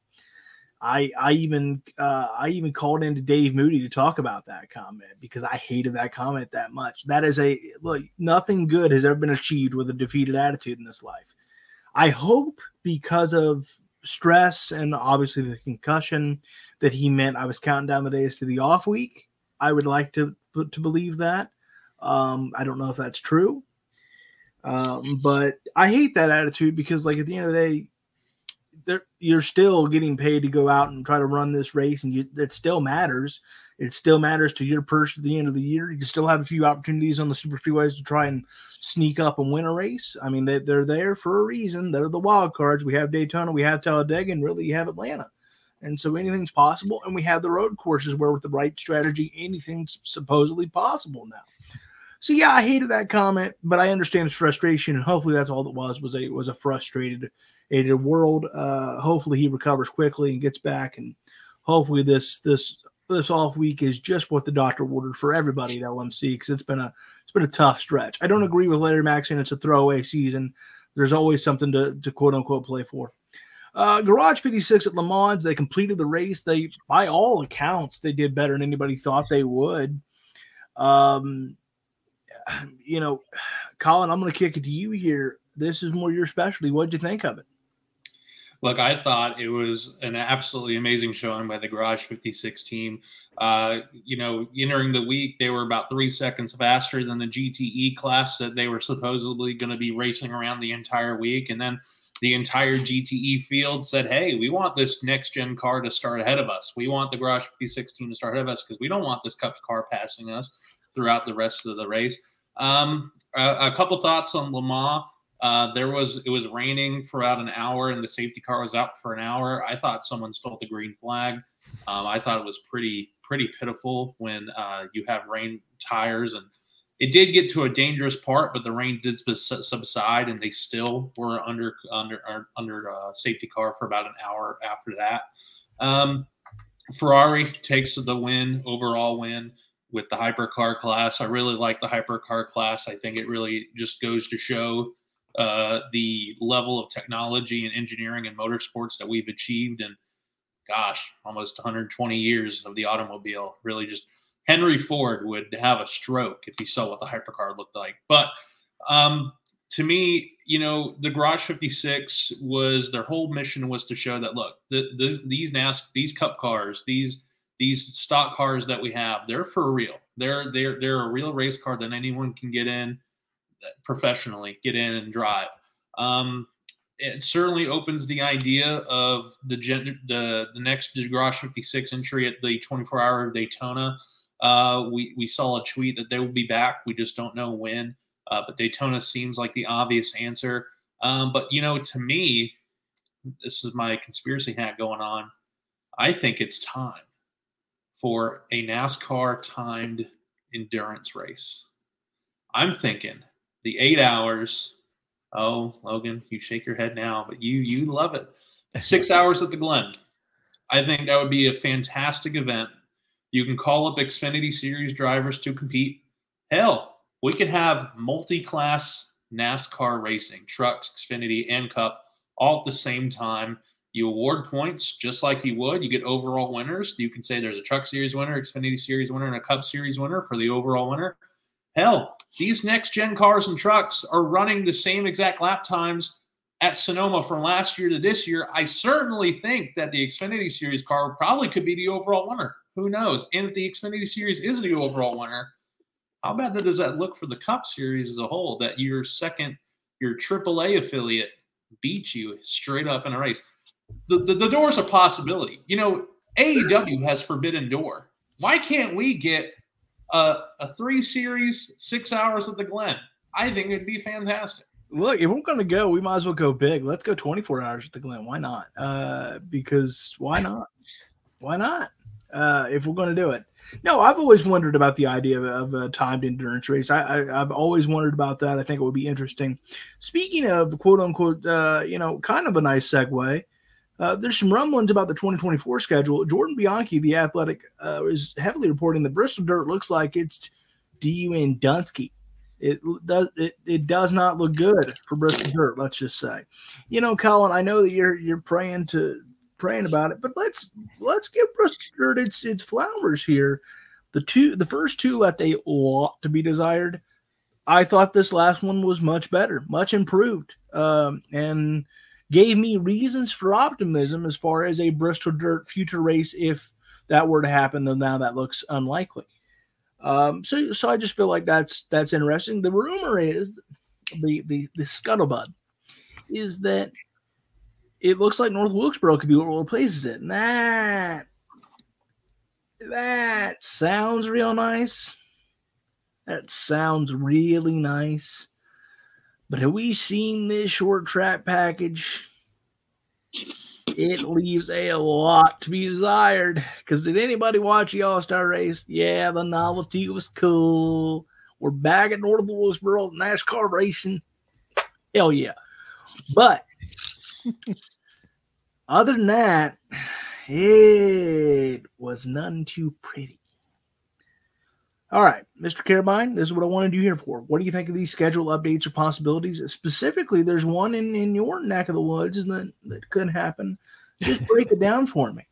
I I even uh, I even called into Dave Moody to talk about that comment because I hated that comment that much. That is a look. Nothing good has ever been achieved with a defeated attitude in this life. I hope because of stress and obviously the concussion that he meant I was counting down the days to the off week. I would like to to believe that. Um, I don't know if that's true, um, but I hate that attitude because, like, at the end of the day, you're still getting paid to go out and try to run this race, and you, it still matters. It still matters to your purse at the end of the year. You can still have a few opportunities on the super speedways to try and sneak up and win a race. I mean, they, they're there for a reason. They're the wild cards. We have Daytona, we have Talladega, and really you have Atlanta. And so anything's possible. And we have the road courses where with the right strategy, anything's supposedly possible now. So, yeah, I hated that comment, but I understand his frustration, and hopefully that's all it was, was a, was a frustrated a world. Uh, hopefully he recovers quickly and gets back, and hopefully this this this off week is just what the doctor ordered for everybody at L M C, because it's been a it's been a tough stretch. I don't agree with Larry Mack saying it's a throwaway season. There's always something to, to quote unquote play for. Uh, Garage fifty-six at Le Mans, they completed the race. They, by all accounts, they did better than anybody thought they would. Um, you know, Colin, I'm going to kick it to you here. This is more your specialty. What did you think of it? Look, I thought it was an absolutely amazing showing by the Garage fifty-six team. Uh, you know, entering the week, they were about three seconds faster than the G T E class that they were supposedly going to be racing around the entire week. And then the entire G T E field said, hey, we want this next-gen car to start ahead of us. We want the Garage fifty-six team to start ahead of us because we don't want this Cup car passing us throughout the rest of the race. Um, a, a couple thoughts on Le Mans. Uh, there was it was raining for about an hour, and the safety car was out for an hour. I thought someone stole the green flag. Um, I thought it was pretty pretty pitiful when uh, you have rain tires, and it did get to a dangerous part, but the rain did subside, and they still were under under under uh, safety car for about an hour after that. Um, Ferrari takes the win, overall win with the hypercar class. I really like the hypercar class. I think it really just goes to show uh, the level of technology and engineering and motorsports that we've achieved in, gosh, almost one hundred twenty years of the automobile. Really just Henry Ford would have a stroke if he saw what the hypercar looked like. But um, to me, you know, the Garage fifty-six was, their whole mission was to show that, look, the, the, these NAS, these Cup cars, these these stock cars that we have, they're for real. They're they're they're a real race car that anyone can get in professionally, get in and drive. Um, it certainly opens the idea of the gen, the the next Garage fifty-six entry at the twenty-four hour Daytona. Uh, we we saw a tweet that they will be back. We just don't know when. Uh, but Daytona seems like the obvious answer. Um, but you know, to me, this is my conspiracy hat going on. I think it's time for a NASCAR timed endurance race. I'm thinking the eight hours. Oh, Logan, you shake your head now, but you you love it. Six hours at the Glen. I think that would be a fantastic event. You can call up Xfinity Series drivers to compete. Hell, we could have multi-class NASCAR racing, trucks, Xfinity, and Cup, all at the same time. You award points just like you would. You get overall winners. You can say there's a Truck Series winner, Xfinity Series winner, and a Cup Series winner for the overall winner. Hell, these next-gen cars and trucks are running the same exact lap times at Sonoma from last year to this year. I certainly think that the Xfinity Series car probably could be the overall winner. Who knows? And if the Xfinity Series is the overall winner, how bad does that look for the Cup Series as a whole, that your second, your triple A affiliate beats you straight up in a race? The, the, the door's a possibility. You know, A E W has Forbidden Door. Why can't we get a, a three series, six hours at the Glen? I think it'd be fantastic. Look, if we're going to go, we might as well go big. Let's go twenty-four hours at the Glen. Why not? Uh, because why not? Why not? Uh, if we're going to do it. No, I've always wondered about the idea of, of a timed endurance race. I, I, I've always wondered about that. I think it would be interesting. Speaking of quote unquote, uh, you know, kind of a nice segue. Uh, there's some rumblings about the twenty twenty-four schedule. Jordan Bianchi, the Athletic, uh, is heavily reporting the Bristol Dirt looks like it's D U N Dunsky. It does it, it does not look good for Bristol Dirt, let's just say. You know, Colin, I know that you're you're praying to praying about it, but let's let's give Bristol Dirt its its flowers here. The two the first two left a lot to be desired. I thought this last one was much better, much improved, um, and gave me reasons for optimism as far as a Bristol Dirt future race. If that were to happen, though now that looks unlikely. Um, so, so I just feel like that's that's interesting. The rumor is, the the the scuttlebutt is that it looks like North Wilkesboro could be what replaces it. And that that sounds real nice. That sounds really nice. But have we seen this short track package? It leaves a lot to be desired. Because did anybody watch the All-Star race? Yeah, the novelty was cool. We're back at North Wilkesboro NASCAR racing. Hell yeah. But other than that, it was none too pretty. All right, Mister Carabine, this is what I wanted you here for. What do you think of these schedule updates or possibilities? Specifically, there's one in, in your neck of the woods that, that could happen. Just break it down for me.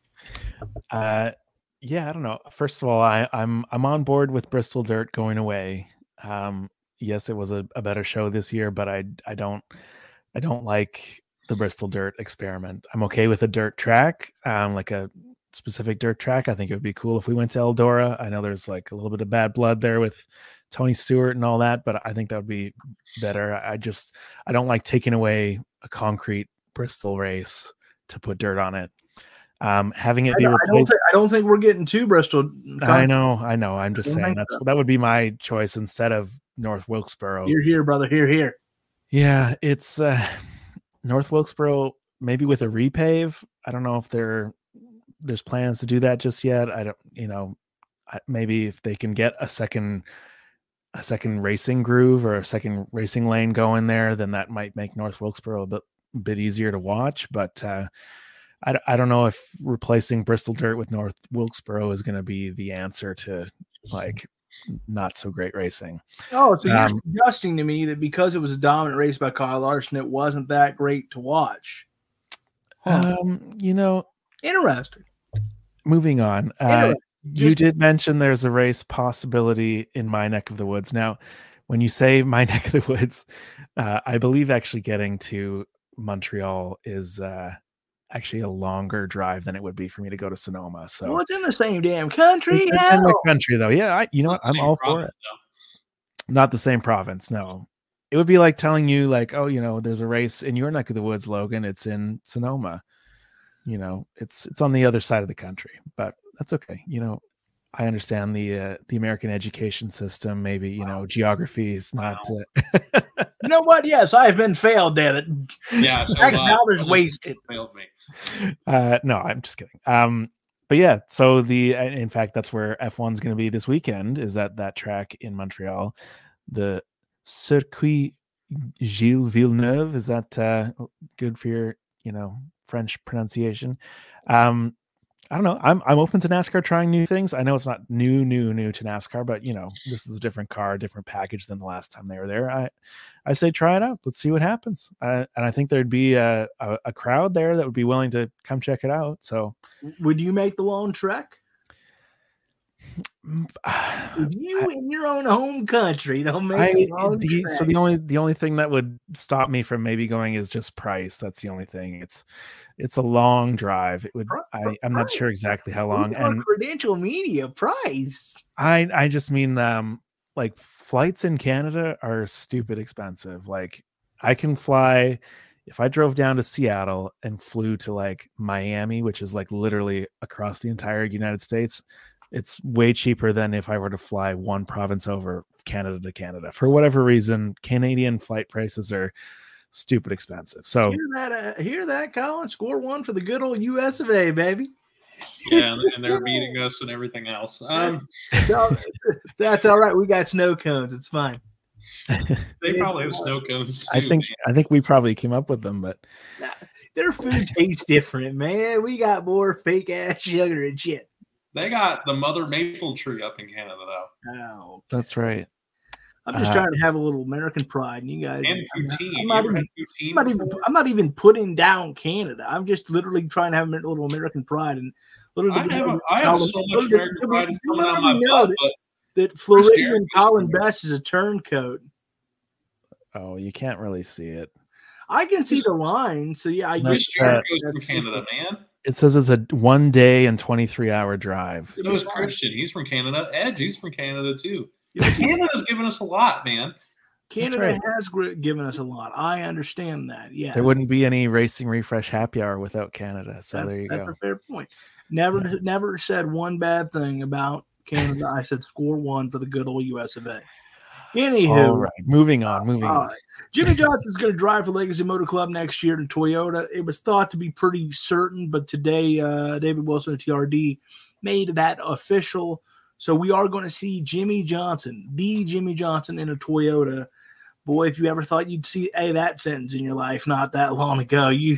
Uh, yeah, I don't know. First of all, I, I'm I'm on board with Bristol Dirt going away. Um, yes, it was a, a better show this year, but I I don't I don't like the Bristol Dirt experiment. I'm okay with a dirt track, um, like a specific dirt track. I think it would be cool if we went to Eldora. I know there's like a little bit of bad blood there with Tony Stewart and all that, but I think that would be better. I just I don't like taking away a concrete Bristol race to put dirt on it. Um, having it be I, replaced. I, don't think, I don't think we're getting to Bristol. I know, I know. I'm just saying that's that would be my choice instead of North Wilkesboro. Here, here, brother. Here, here. Yeah, it's uh, North Wilkesboro. Maybe with a repave. I don't know if there there's plans to do that just yet. I don't. You know, I, maybe if they can get a second a second racing groove or a second racing lane going there, then that might make North Wilkesboro a bit, a bit easier to watch. But uh, I, I don't know if replacing Bristol Dirt with North Wilkesboro is going to be the answer to like not so great racing. Oh, so you're Um, suggesting to me that because it was a dominant race by Kyle Larson, it wasn't that great to watch? Huh. Um, you know, Interesting. moving on. Uh, Anyway, you just- did mention there's a race possibility in my neck of the woods. Now, when you say my neck of the woods, uh, I believe actually getting to Montreal is uh, actually a longer drive than it would be for me to go to Sonoma. So Well, it's in the same damn country. it's in the hell. country, though. Yeah, I, you know what? I'm Same all for it. province, though. Not the same province, no. It would be like telling you, like, oh, you know, there's a race in your neck of the woods, Logan. It's in Sonoma. You know, it's it's on the other side of the country, but that's okay. You know, I understand the uh, the American education system. Maybe you know, geography is not. Uh, You know what? Yes, I've been failed, damn it. Yeah, so, X uh, dollars others wasted. failed me. uh, no, I'm just kidding. Um, but yeah, so the uh, in fact, that's where F one's going to be this weekend. Is at that track in Montreal, the Circuit Gilles Villeneuve. Is that uh, good for your you know French pronunciation? Um, I don't know. I'm I'm open to NASCAR trying new things. I know it's not new, new, new to NASCAR, but you know, this is a different car, different package than the last time they were there. I I say try it out. Let's see what happens. Uh, and I think there'd be a, a a crowd there that would be willing to come check it out. So, Would you make the long trek? If I, you in your own home country don't make I the long the, trek. so the only the only thing that would stop me from maybe going is just price. That's the only thing. It's it's a long drive. It would. I I'm not sure exactly how long. We are And Credential Media price. I I just mean um like flights in Canada are stupid expensive. Like I can fly if I drove down to Seattle and flew to like Miami, which is like literally across the entire United States, it's way cheaper than if I were to fly one province over Canada to Canada. For whatever reason, Canadian flight prices are stupid expensive. So Hear that? Uh, hear that, Colin? Score one for the good old U S of A, baby. Yeah, and, and they're beating us and everything else. Um, No, that's all right. We got snow cones. It's fine. they probably have snow cones too. I think I think we probably came up with them, but Their food tastes different, man. We got more fake ass sugar and shit. They got the mother maple tree up in Canada, though. Oh, that's right. I'm just Uh, trying to have a little American pride, and you guys. And I'm, poutine. I'm You not ever even, had poutine I'm not even. before? I'm not even putting down Canada. I'm just literally trying to have a little American pride, and literally. I have, I have so much literally- American pride is coming out of literally my know butt, that, but that Floridian Jeremy's Colin from- Best is a turncoat. Oh, you can't really see it. I can see the line, so yeah, I That's, Chris get uh, Jericho's from Canada, man. It says it's a one day and twenty-three hour drive. So is Christian. He's from Canada. Edge, he's from Canada too. Canada's given us a lot, man. Canada right. has gr- given us a lot. I understand that. Yeah, There wouldn't be any Racing Refresh Happy Hour without Canada. So that's, there you that's go. a fair point. Never, Yeah. never said one bad thing about Canada. I said score one for the good old U S of A. Anywho, All right, moving on. Moving all on. right. Jimmy Johnson's going to drive for Legacy Motor Club next year to Toyota. It was thought to be pretty certain, but today uh, David Wilson of T R D made that official. So we are going to see Jimmy Johnson, the Jimmy Johnson, in a Toyota. Boy, if you ever thought you'd see a that sentence in your life not that long ago, you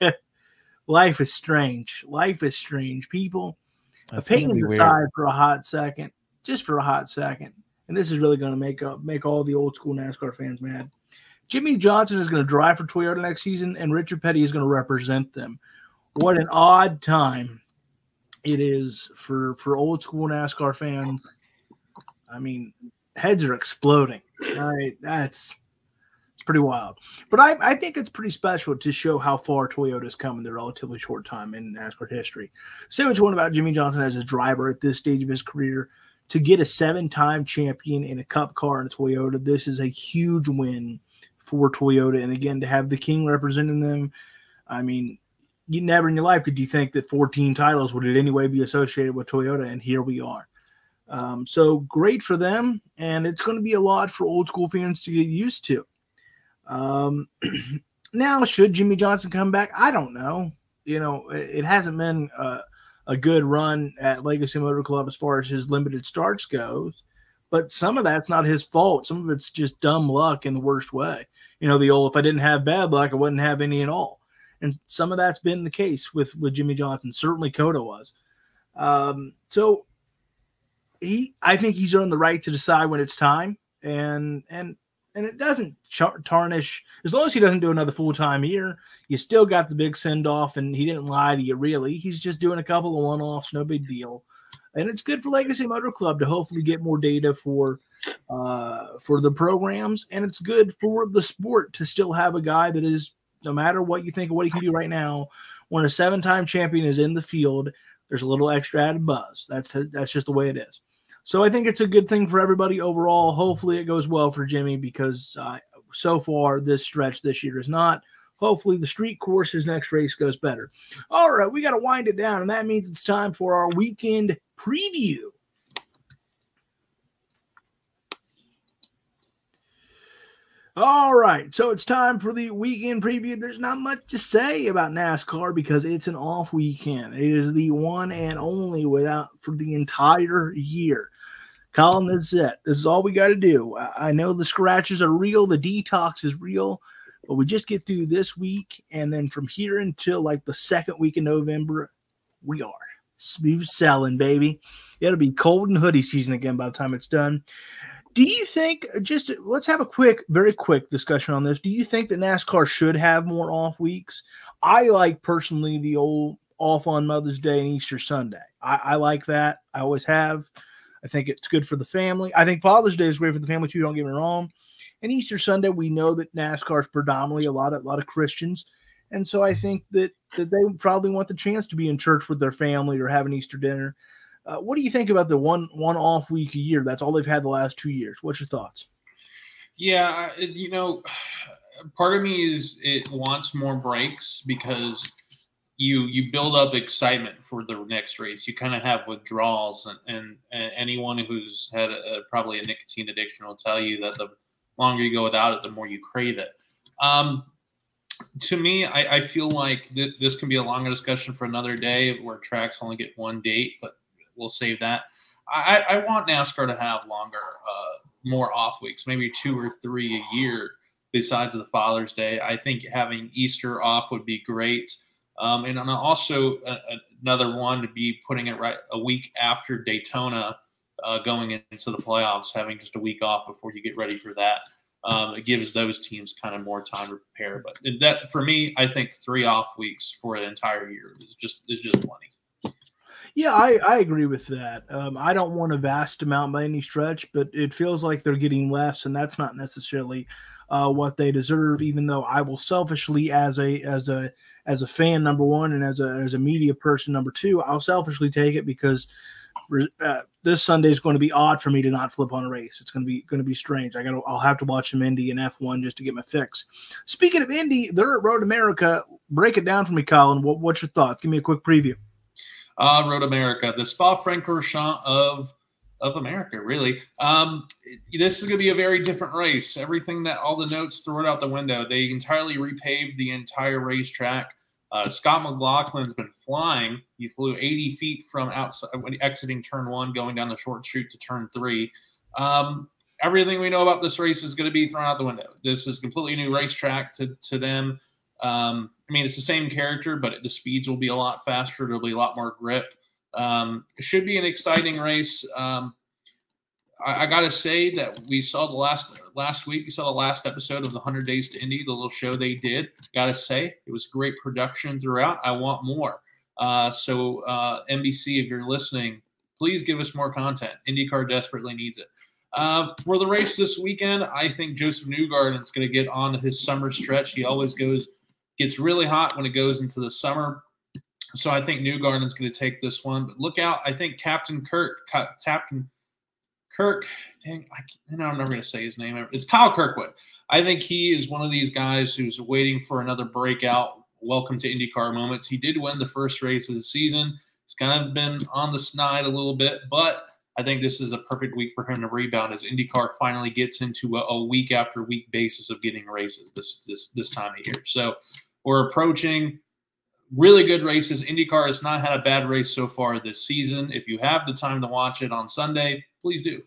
life is strange. Life is strange. People, That's gonna be opinions weird. aside for a hot second, just for a hot second, and this is really going to make up make all the old school NASCAR fans mad. Jimmie Johnson is going to drive for Toyota next season, and Richard Petty is going to represent them. What an odd time it is for, for old school NASCAR fans. I mean, heads are exploding. All right, that's it's pretty wild. But I, I think it's pretty special to show how far Toyota's come in their relatively short time in NASCAR history. Say what you want about Jimmie Johnson as a driver at this stage of his career. To get a seven-time champion in a Cup car in a Toyota, this is a huge win for Toyota. And again, to have the King representing them, I mean, you never in your life did you think that fourteen titles would in any way be associated with Toyota, and here we are. Um, so great for them, and it's going to be a lot for old school fans to get used to. Um, now, should Jimmie Johnson come back? I don't know. You know, it, it hasn't been uh, a good run at Legacy Motor Club as far as his limited starts goes, but some of that's not his fault. Some of it's just dumb luck in the worst way. You know, the old, if I didn't have bad luck, I wouldn't have any at all. And some of that's been the case with, with Jimmie Johnson. Certainly Cota was. Um, so he, I think he's earned the right to decide when it's time. And, and, and it doesn't char- tarnish, as long as he doesn't do another full-time year, you still got the big send-off, and he didn't lie to you, really. He's just doing a couple of one-offs, no big deal. And it's good for Legacy Motor Club to hopefully get more data for uh, for the programs, and it's good for the sport to still have a guy that is, no matter what you think of what he can do right now, when a seven-time champion is in the field, there's a little extra added buzz. That's that's just the way it is. So I think it's a good thing for everybody overall. Hopefully it goes well for Jimmy, because uh, so far this stretch this year is not. Hopefully the street course, his next race, goes better. All right, we got to wind it down, and that means it's time for our weekend preview. All right, so it's time for the weekend preview. There's not much to say about NASCAR because it's an off weekend. It is the one and only without for the entire year. Colin, this is it. This is all we got to do. I know the scratches are real. The detox is real. But we just get through this week, and then from here until like the second week in November, we are smooth selling, baby. It'll be cold and hoodie season again by the time it's done. Do you think, just let's have a quick, very quick discussion on this. Do you think that NASCAR should have more off weeks? I like personally the old off on Mother's Day and Easter Sunday. I, I like that. I always have. I think it's good for the family. I think Father's Day is great for the family too, don't get me wrong. And Easter Sunday, we know that NASCAR is predominantly a lot of, a lot of Christians. And so I think that, that they probably want the chance to be in church with their family or have an Easter dinner. Uh, what do you think about the one one off week a year? That's all they've had the last two years. What's your thoughts? Yeah, you know, part of me is it wants more breaks because you you build up excitement for the next race. You kind of have withdrawals, and, and, and anyone who's had a, probably a nicotine addiction will tell you that the longer you go without it, the more you crave it. Um, to me, I, I feel like th- this can be a longer discussion for another day where tracks only get one date, but we'll save that. I, I want NASCAR to have longer, uh, more off weeks, maybe two or three a year besides the Father's Day. I think having Easter off would be great. Um, and also uh, another one to be putting it right a week after Daytona, uh, going into the playoffs, having just a week off before you get ready for that. Um, it gives those teams kind of more time to prepare. But that, for me, I think three off weeks for an entire year is just is just plenty. Yeah, I, I agree with that. Um, I don't want a vast amount by any stretch, but it feels like they're getting less, and that's not necessarily uh, what they deserve. Even though I will selfishly, as a as a as a fan, number one, and as a as a media person, number two, I'll selfishly take it because uh, this Sunday is going to be odd for me to not flip on a race. It's going to be going to be strange. I got I'll have to watch some Indy and F one just to get my fix. Speaking of Indy, they're at Road America. Break it down for me, Colin. What, what's your thoughts? Give me a quick preview. Uh, Road America, the Spa-Francorchamps of of America, really. Um, this is going to be a very different race. Everything that all the notes throw it out the window. They entirely repaved the entire racetrack. Uh, Scott McLaughlin's been flying. He flew eighty feet from outside when exiting turn one, going down the short chute to turn three. Um, everything we know about this race is going to be thrown out the window. This is a completely new racetrack to to them. Um, I mean, it's the same character, but the speeds will be a lot faster. There'll be a lot more grip. Um, it should be an exciting race. Um, I, I got to say that we saw the last last week. We saw the last episode of the one hundred Days to Indy, the little show they did. Got to say, it was great production throughout. I want more. Uh, so uh, N B C, if you're listening, please give us more content. IndyCar desperately needs it. Uh, for the race this weekend, I think Joseph Newgarden is going to get on his summer stretch. He always goes, gets really hot when it goes into the summer. So I think Newgarden is going to take this one. But look out. I think Captain Kirk, Captain Kirk, dang, I can't, I'm never going to say his name. It's Kyle Kirkwood. I think he is one of these guys who's waiting for another breakout. Welcome to IndyCar moments. He did win the first race of the season. He's kind of been on the snide a little bit, but I think this is a perfect week for him to rebound as IndyCar finally gets into a, a week after week basis of getting races this this this time of year. So we're approaching really good races. IndyCar has not had a bad race so far this season. If you have the time to watch it on Sunday, please do.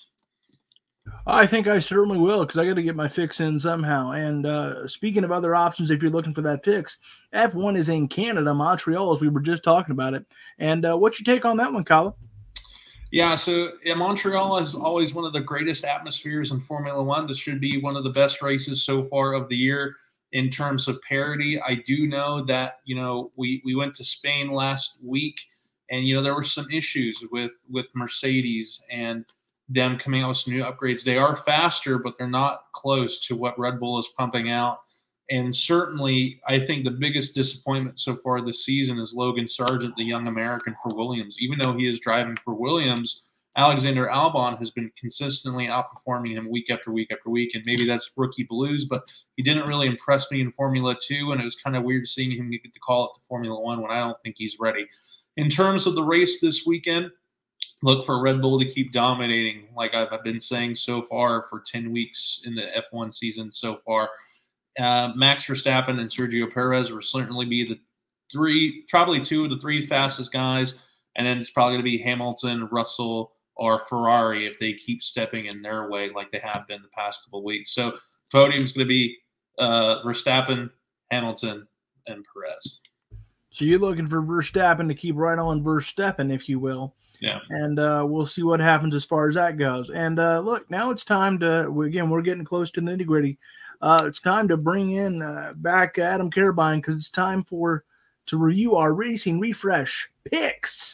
I think I certainly will, because I got to get my fix in somehow. And uh, speaking of other options, if you're looking for that fix, F one is in Canada, Montreal, as we were just talking about it. And uh, what's your take on that one, Kyle? Yeah, so yeah, Montreal is always one of the greatest atmospheres in Formula One. This should be one of the best races so far of the year in terms of parity. I do know that, you know, we, we went to Spain last week, and, you know, there were some issues with, with Mercedes and them coming out with some new upgrades. They are faster, but they're not close to what Red Bull is pumping out. And certainly, I think the biggest disappointment so far this season is Logan Sargent, the young American for Williams. Even though he is driving for Williams, Alexander Albon has been consistently outperforming him week after week after week. And maybe that's rookie blues, but he didn't really impress me in Formula Two. And it was kind of weird seeing him get the call up to Formula One when I don't think he's ready. In terms of the race this weekend, look for Red Bull to keep dominating, like I've been saying so far for ten weeks in the F one season so far. Uh, Max Verstappen and Sergio Perez will certainly be the three, probably two of the three fastest guys. And then it's probably going to be Hamilton, Russell, or Ferrari if they keep stepping in their way like they have been the past couple of weeks. So podium is going to be uh, Verstappen, Hamilton, and Perez. So you're looking for Verstappen to keep right on Verstappen, if you will. Yeah. And uh, we'll see what happens as far as that goes. And uh, look, now it's time to, again, we're getting close to the nitty gritty. Uh, it's time to bring in uh, back Adam Carabine, because it's time for to review our Racing Refresh picks.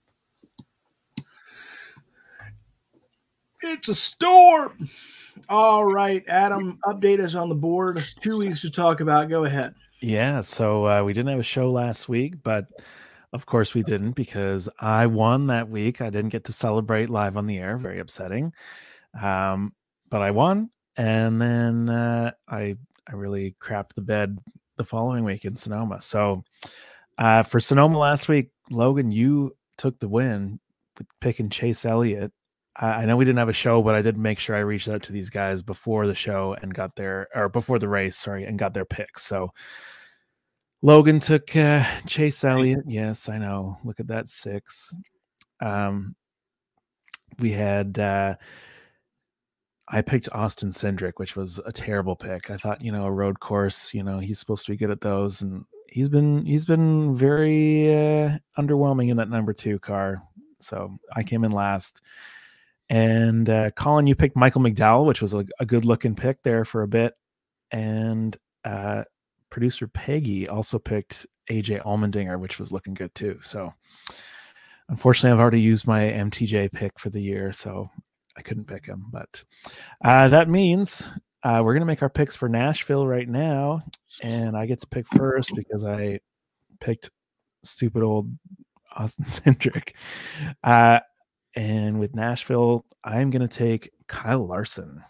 It's a storm. All right, Adam, update us on the board. Two weeks to talk about. Go ahead. Yeah, so uh, we didn't have a show last week, but of course we didn't, because I won that week. I didn't get to celebrate live on the air. Very upsetting. Um, but I won. And then uh, I I really crapped the bed the following week in Sonoma. So uh, for Sonoma last week, Logan, you took the win with picking Chase Elliott. I, I know we didn't have a show, but I did make sure I reached out to these guys before the show and got their, or before the race, sorry, and got their picks. So Logan took uh, Chase Elliott. Yes, I know. Look at that six. Um, we had... Uh, I picked Austin Cindric, which was a terrible pick. I thought, you know, a road course, you know, he's supposed to be good at those, and he's been he's been very uh, underwhelming in that number two car. So I came in last. And uh, Colin, you picked Michael McDowell, which was a, a good looking pick there for a bit. And uh, producer Peggy also picked A J Allmendinger, which was looking good too. So unfortunately, I've already used my M T J pick for the year, so I couldn't pick him, but uh, that means uh, we're going to make our picks for Nashville right now, and I get to pick first because I picked stupid old Austin Cindric. Uh, and with Nashville, I'm going to take Kyle Larson.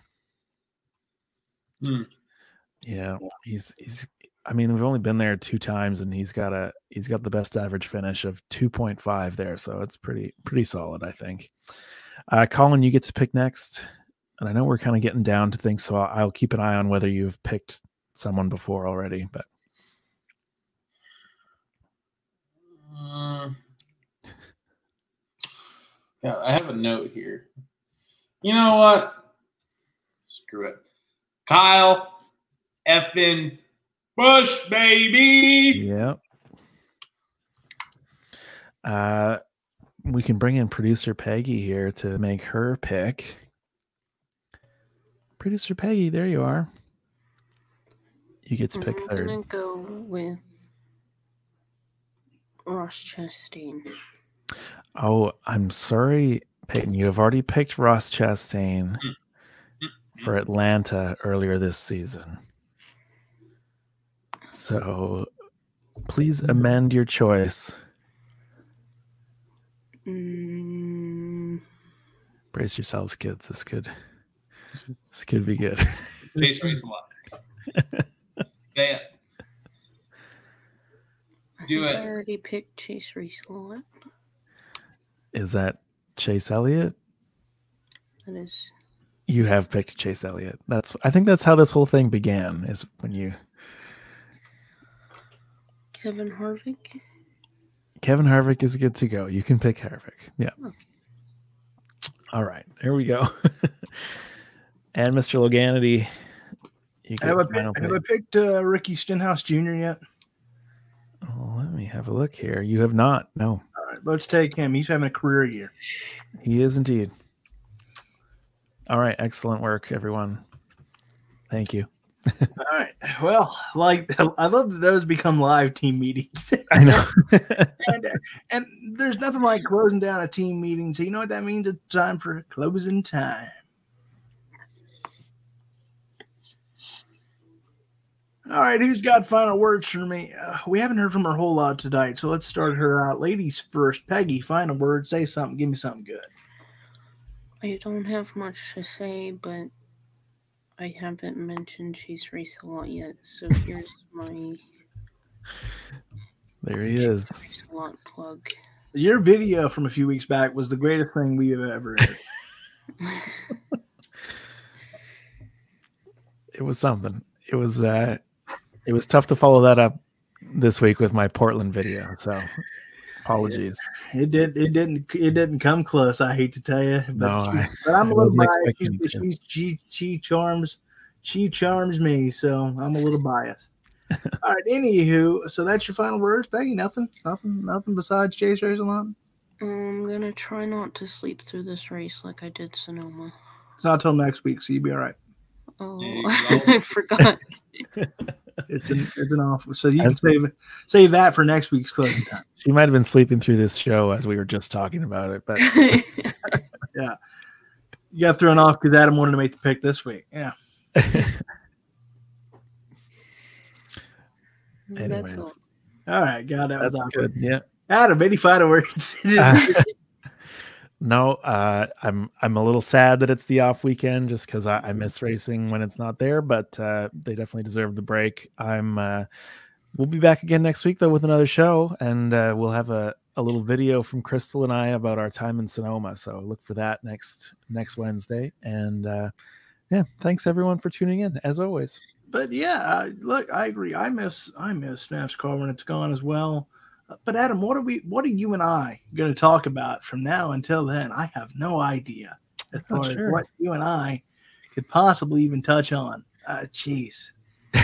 Hmm. Yeah, he's he's. I mean, we've only been there two times, and he's got a he's got the best average finish of two point five there, so it's pretty pretty solid, I think. Uh, Colin, you get to pick next, and I know we're kind of getting down to things, so I'll, I'll keep an eye on whether you've picked someone before already. But uh, yeah, I have a note here. You know what? Screw it, Kyle effing Busch, baby. Yep. Uh, we can bring in producer Peggy here to make her pick. Producer Peggy, there you are. You get to pick I'm third. gonna go with Ross Chastain. Oh, I'm sorry, Peyton. You have already picked Ross Chastain for Atlanta earlier this season. So please amend your choice. Mm. Brace yourselves, kids. This could this could be good. Chase race a lot. Say it. Do I it. I already picked Chase Reese-Elliott. Is that Chase Elliott? That is. You have picked Chase Elliott. That's I think that's how this whole thing began, is when you Kevin Harvick. Kevin Harvick is good to go. You can pick Harvick. Yeah. Okay. All right. There we go. And Mister Loganity, you Have I, get final pick, have I pick. picked uh, Ricky Stenhouse Junior yet? Oh, let me have a look here. You have not. No. All right, let's take him. He's having a career year. He is indeed. All right. Excellent work, everyone. Thank you. All right. Well, like I love that those become live team meetings. I know. and, and there's nothing like closing down a team meeting. So you know what that means? It's time for closing time. All right, who's got final words for me? Uh, we haven't heard from her a whole lot tonight, so let's start her out. Ladies first. Peggy, final word. Say something. Give me something good. I don't have much to say, but I haven't mentioned Chase Race a lot yet, so here's my There he is. Race a lot plug. Your video from a few weeks back was the greatest thing we have ever heard. It was something. It was uh it was tough to follow that up this week with my Portland video. So apologies. It did. It didn't. It didn't come close. I hate to tell you, but, No, she, I- but I'm I a little wasn't biased. expecting She's, to. she's, she she charms. She charms me, so I'm a little biased. All right. Anywho, so that's your final words, Peggy. Nothing. Nothing. Nothing besides Chase Race a lot. I'm gonna try not to sleep through this race like I did Sonoma. It's not till next week, so you'll be all right. Oh, Yeah, you I forgot. It's an it's an offer, so you can save save that for next week's closing time. She might have been sleeping through this show as we were just talking about it, but Yeah, you got thrown off because Adam wanted to make the pick this week. Yeah. anyways, That's all. All right, God, that was that's awkward. good. Yeah. Adam, any final words? Uh, No, uh, I'm I'm a little sad that it's the off weekend just because I, I miss racing when it's not there, but uh, they definitely deserve the break. I'm uh, we'll be back again next week though with another show, and uh, we'll have a, a little video from Crystal and I about our time in Sonoma. So look for that next next Wednesday. And uh, yeah, thanks everyone for tuning in as always. But yeah, uh, look, I agree. I miss I miss NASCAR when it's gone as well. Uh, But Adam, what are we? What are you and I going to talk about from now until then? I have no idea as Not far sure. as what you and I could possibly even touch on. Uh, Jeez,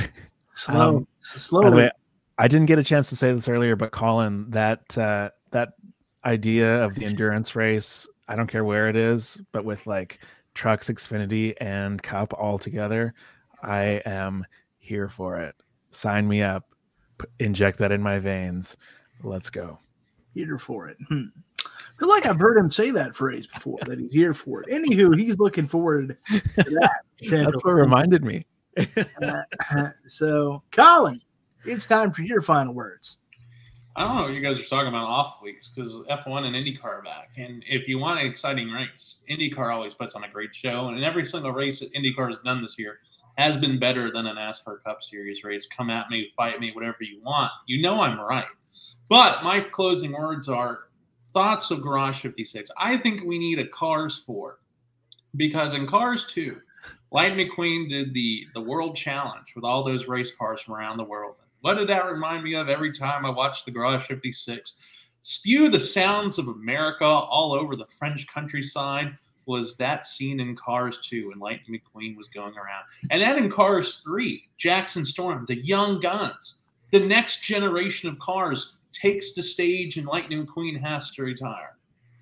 slow, Um, slow. By the way, I didn't get a chance to say this earlier, but Colin, that uh, that idea of the endurance race, I don't care where it is, but with like Trucks, Xfinity, and Cup all together, I am here for it. Sign me up. P- inject that in my veins. Let's go. Here for it. Hmm. I feel like I've heard him say that phrase before, that he's here for it. Anywho, he's looking forward to that. That's what reminded me. Uh, so, Colin, it's time for your final words. I don't know what you guys are talking about off weeks because F one and IndyCar are back. And if you want an exciting race, IndyCar always puts on a great show. And every single race that IndyCar has done this year has been better than a NASCAR Cup Series race. Come at me, fight me, whatever you want. You know I'm right. But my closing words are thoughts of Garage fifty-six. I think we need a Cars four because in Cars two, Lightning McQueen did the, the World Challenge with all those race cars from around the world. What did that remind me of every time I watched the Garage fifty-six? Spew the sounds of America all over the French countryside was that scene in Cars two when Lightning McQueen was going around. And then in Cars three, Jackson Storm, the young guns, the next generation of cars takes the stage and Lightning McQueen has to retire.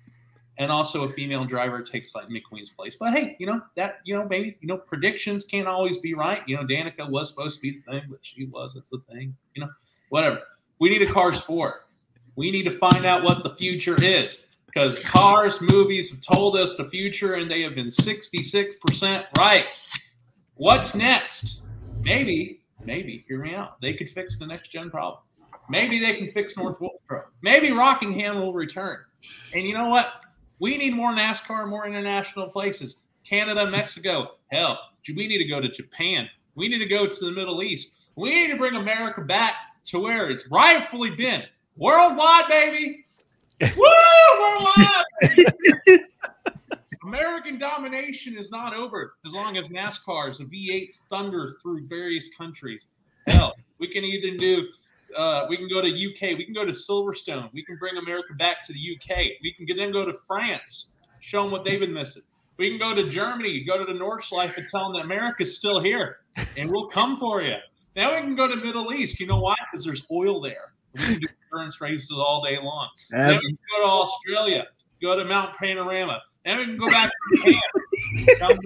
and also a female driver takes Lightning McQueen's place. But hey, you know, that, you know, maybe, you know, predictions can't always be right. You know, Danica was supposed to be the thing, but she wasn't the thing, you know, whatever. We need a Cars four. We need to find out what the future is, because Cars movies have told us the future, and they have been sixty-six percent right. What's next? Maybe, maybe, hear me out, they could fix the next-gen problem. Maybe they can fix North Wilkesboro. Maybe Rockingham will return. And you know what? We need more NASCAR, more international places. Canada, Mexico. Hell, we need to go to Japan. We need to go to the Middle East. We need to bring America back to where it's rightfully been. Worldwide, baby. Woo! Worldwide! American domination is not over as long as NASCAR's, the V eights thunder through various countries. Hell, we can either do Uh, we can go to U K. We can go to Silverstone. We can bring America back to the U K. We can then go to France, show them what they've been missing. We can go to Germany, go to the Nordschleife and tell them that America's still here, and we'll come for you. Now we can go to Middle East. You know why? Because there's oil there. We can do endurance races all day long. Um, then we can go to Australia, go to Mount Panorama. Then we can go back to Japan.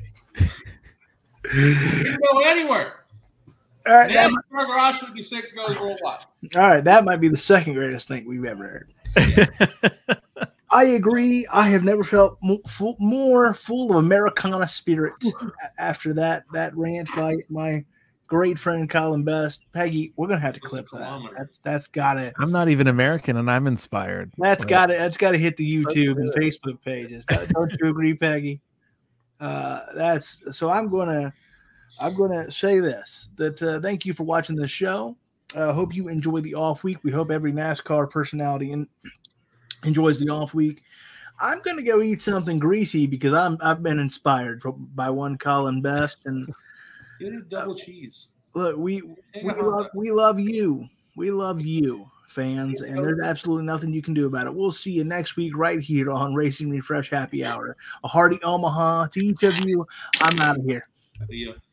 We can go anywhere. All right, that might, Garage fifty-six goes worldwide. All right, that might be the second greatest thing we've ever heard. I agree. I have never felt more full, more full of Americana spirit after that that rant by my great friend Colin Best. Peggy, we're gonna have to clip that. That's that's gotta. I'm not even American, and I'm inspired. That's gotta that's gotta hit the YouTube and Facebook pages. Don't you agree, Peggy? Uh, that's so. I'm gonna. I'm going to say this, that uh, thank you for watching this show. I uh, hope you enjoy the off week. We hope every NASCAR personality in, enjoys the off week. I'm going to go eat something greasy because I'm, I've been inspired by one Colin Best. And get a double uh, cheese. Look, we, we, love, we love you. We love you, fans, and there's absolutely nothing you can do about it. We'll see you next week right here on Racing Refresh Happy Hour. A hearty Omaha to each of you. I'm out of here. See you.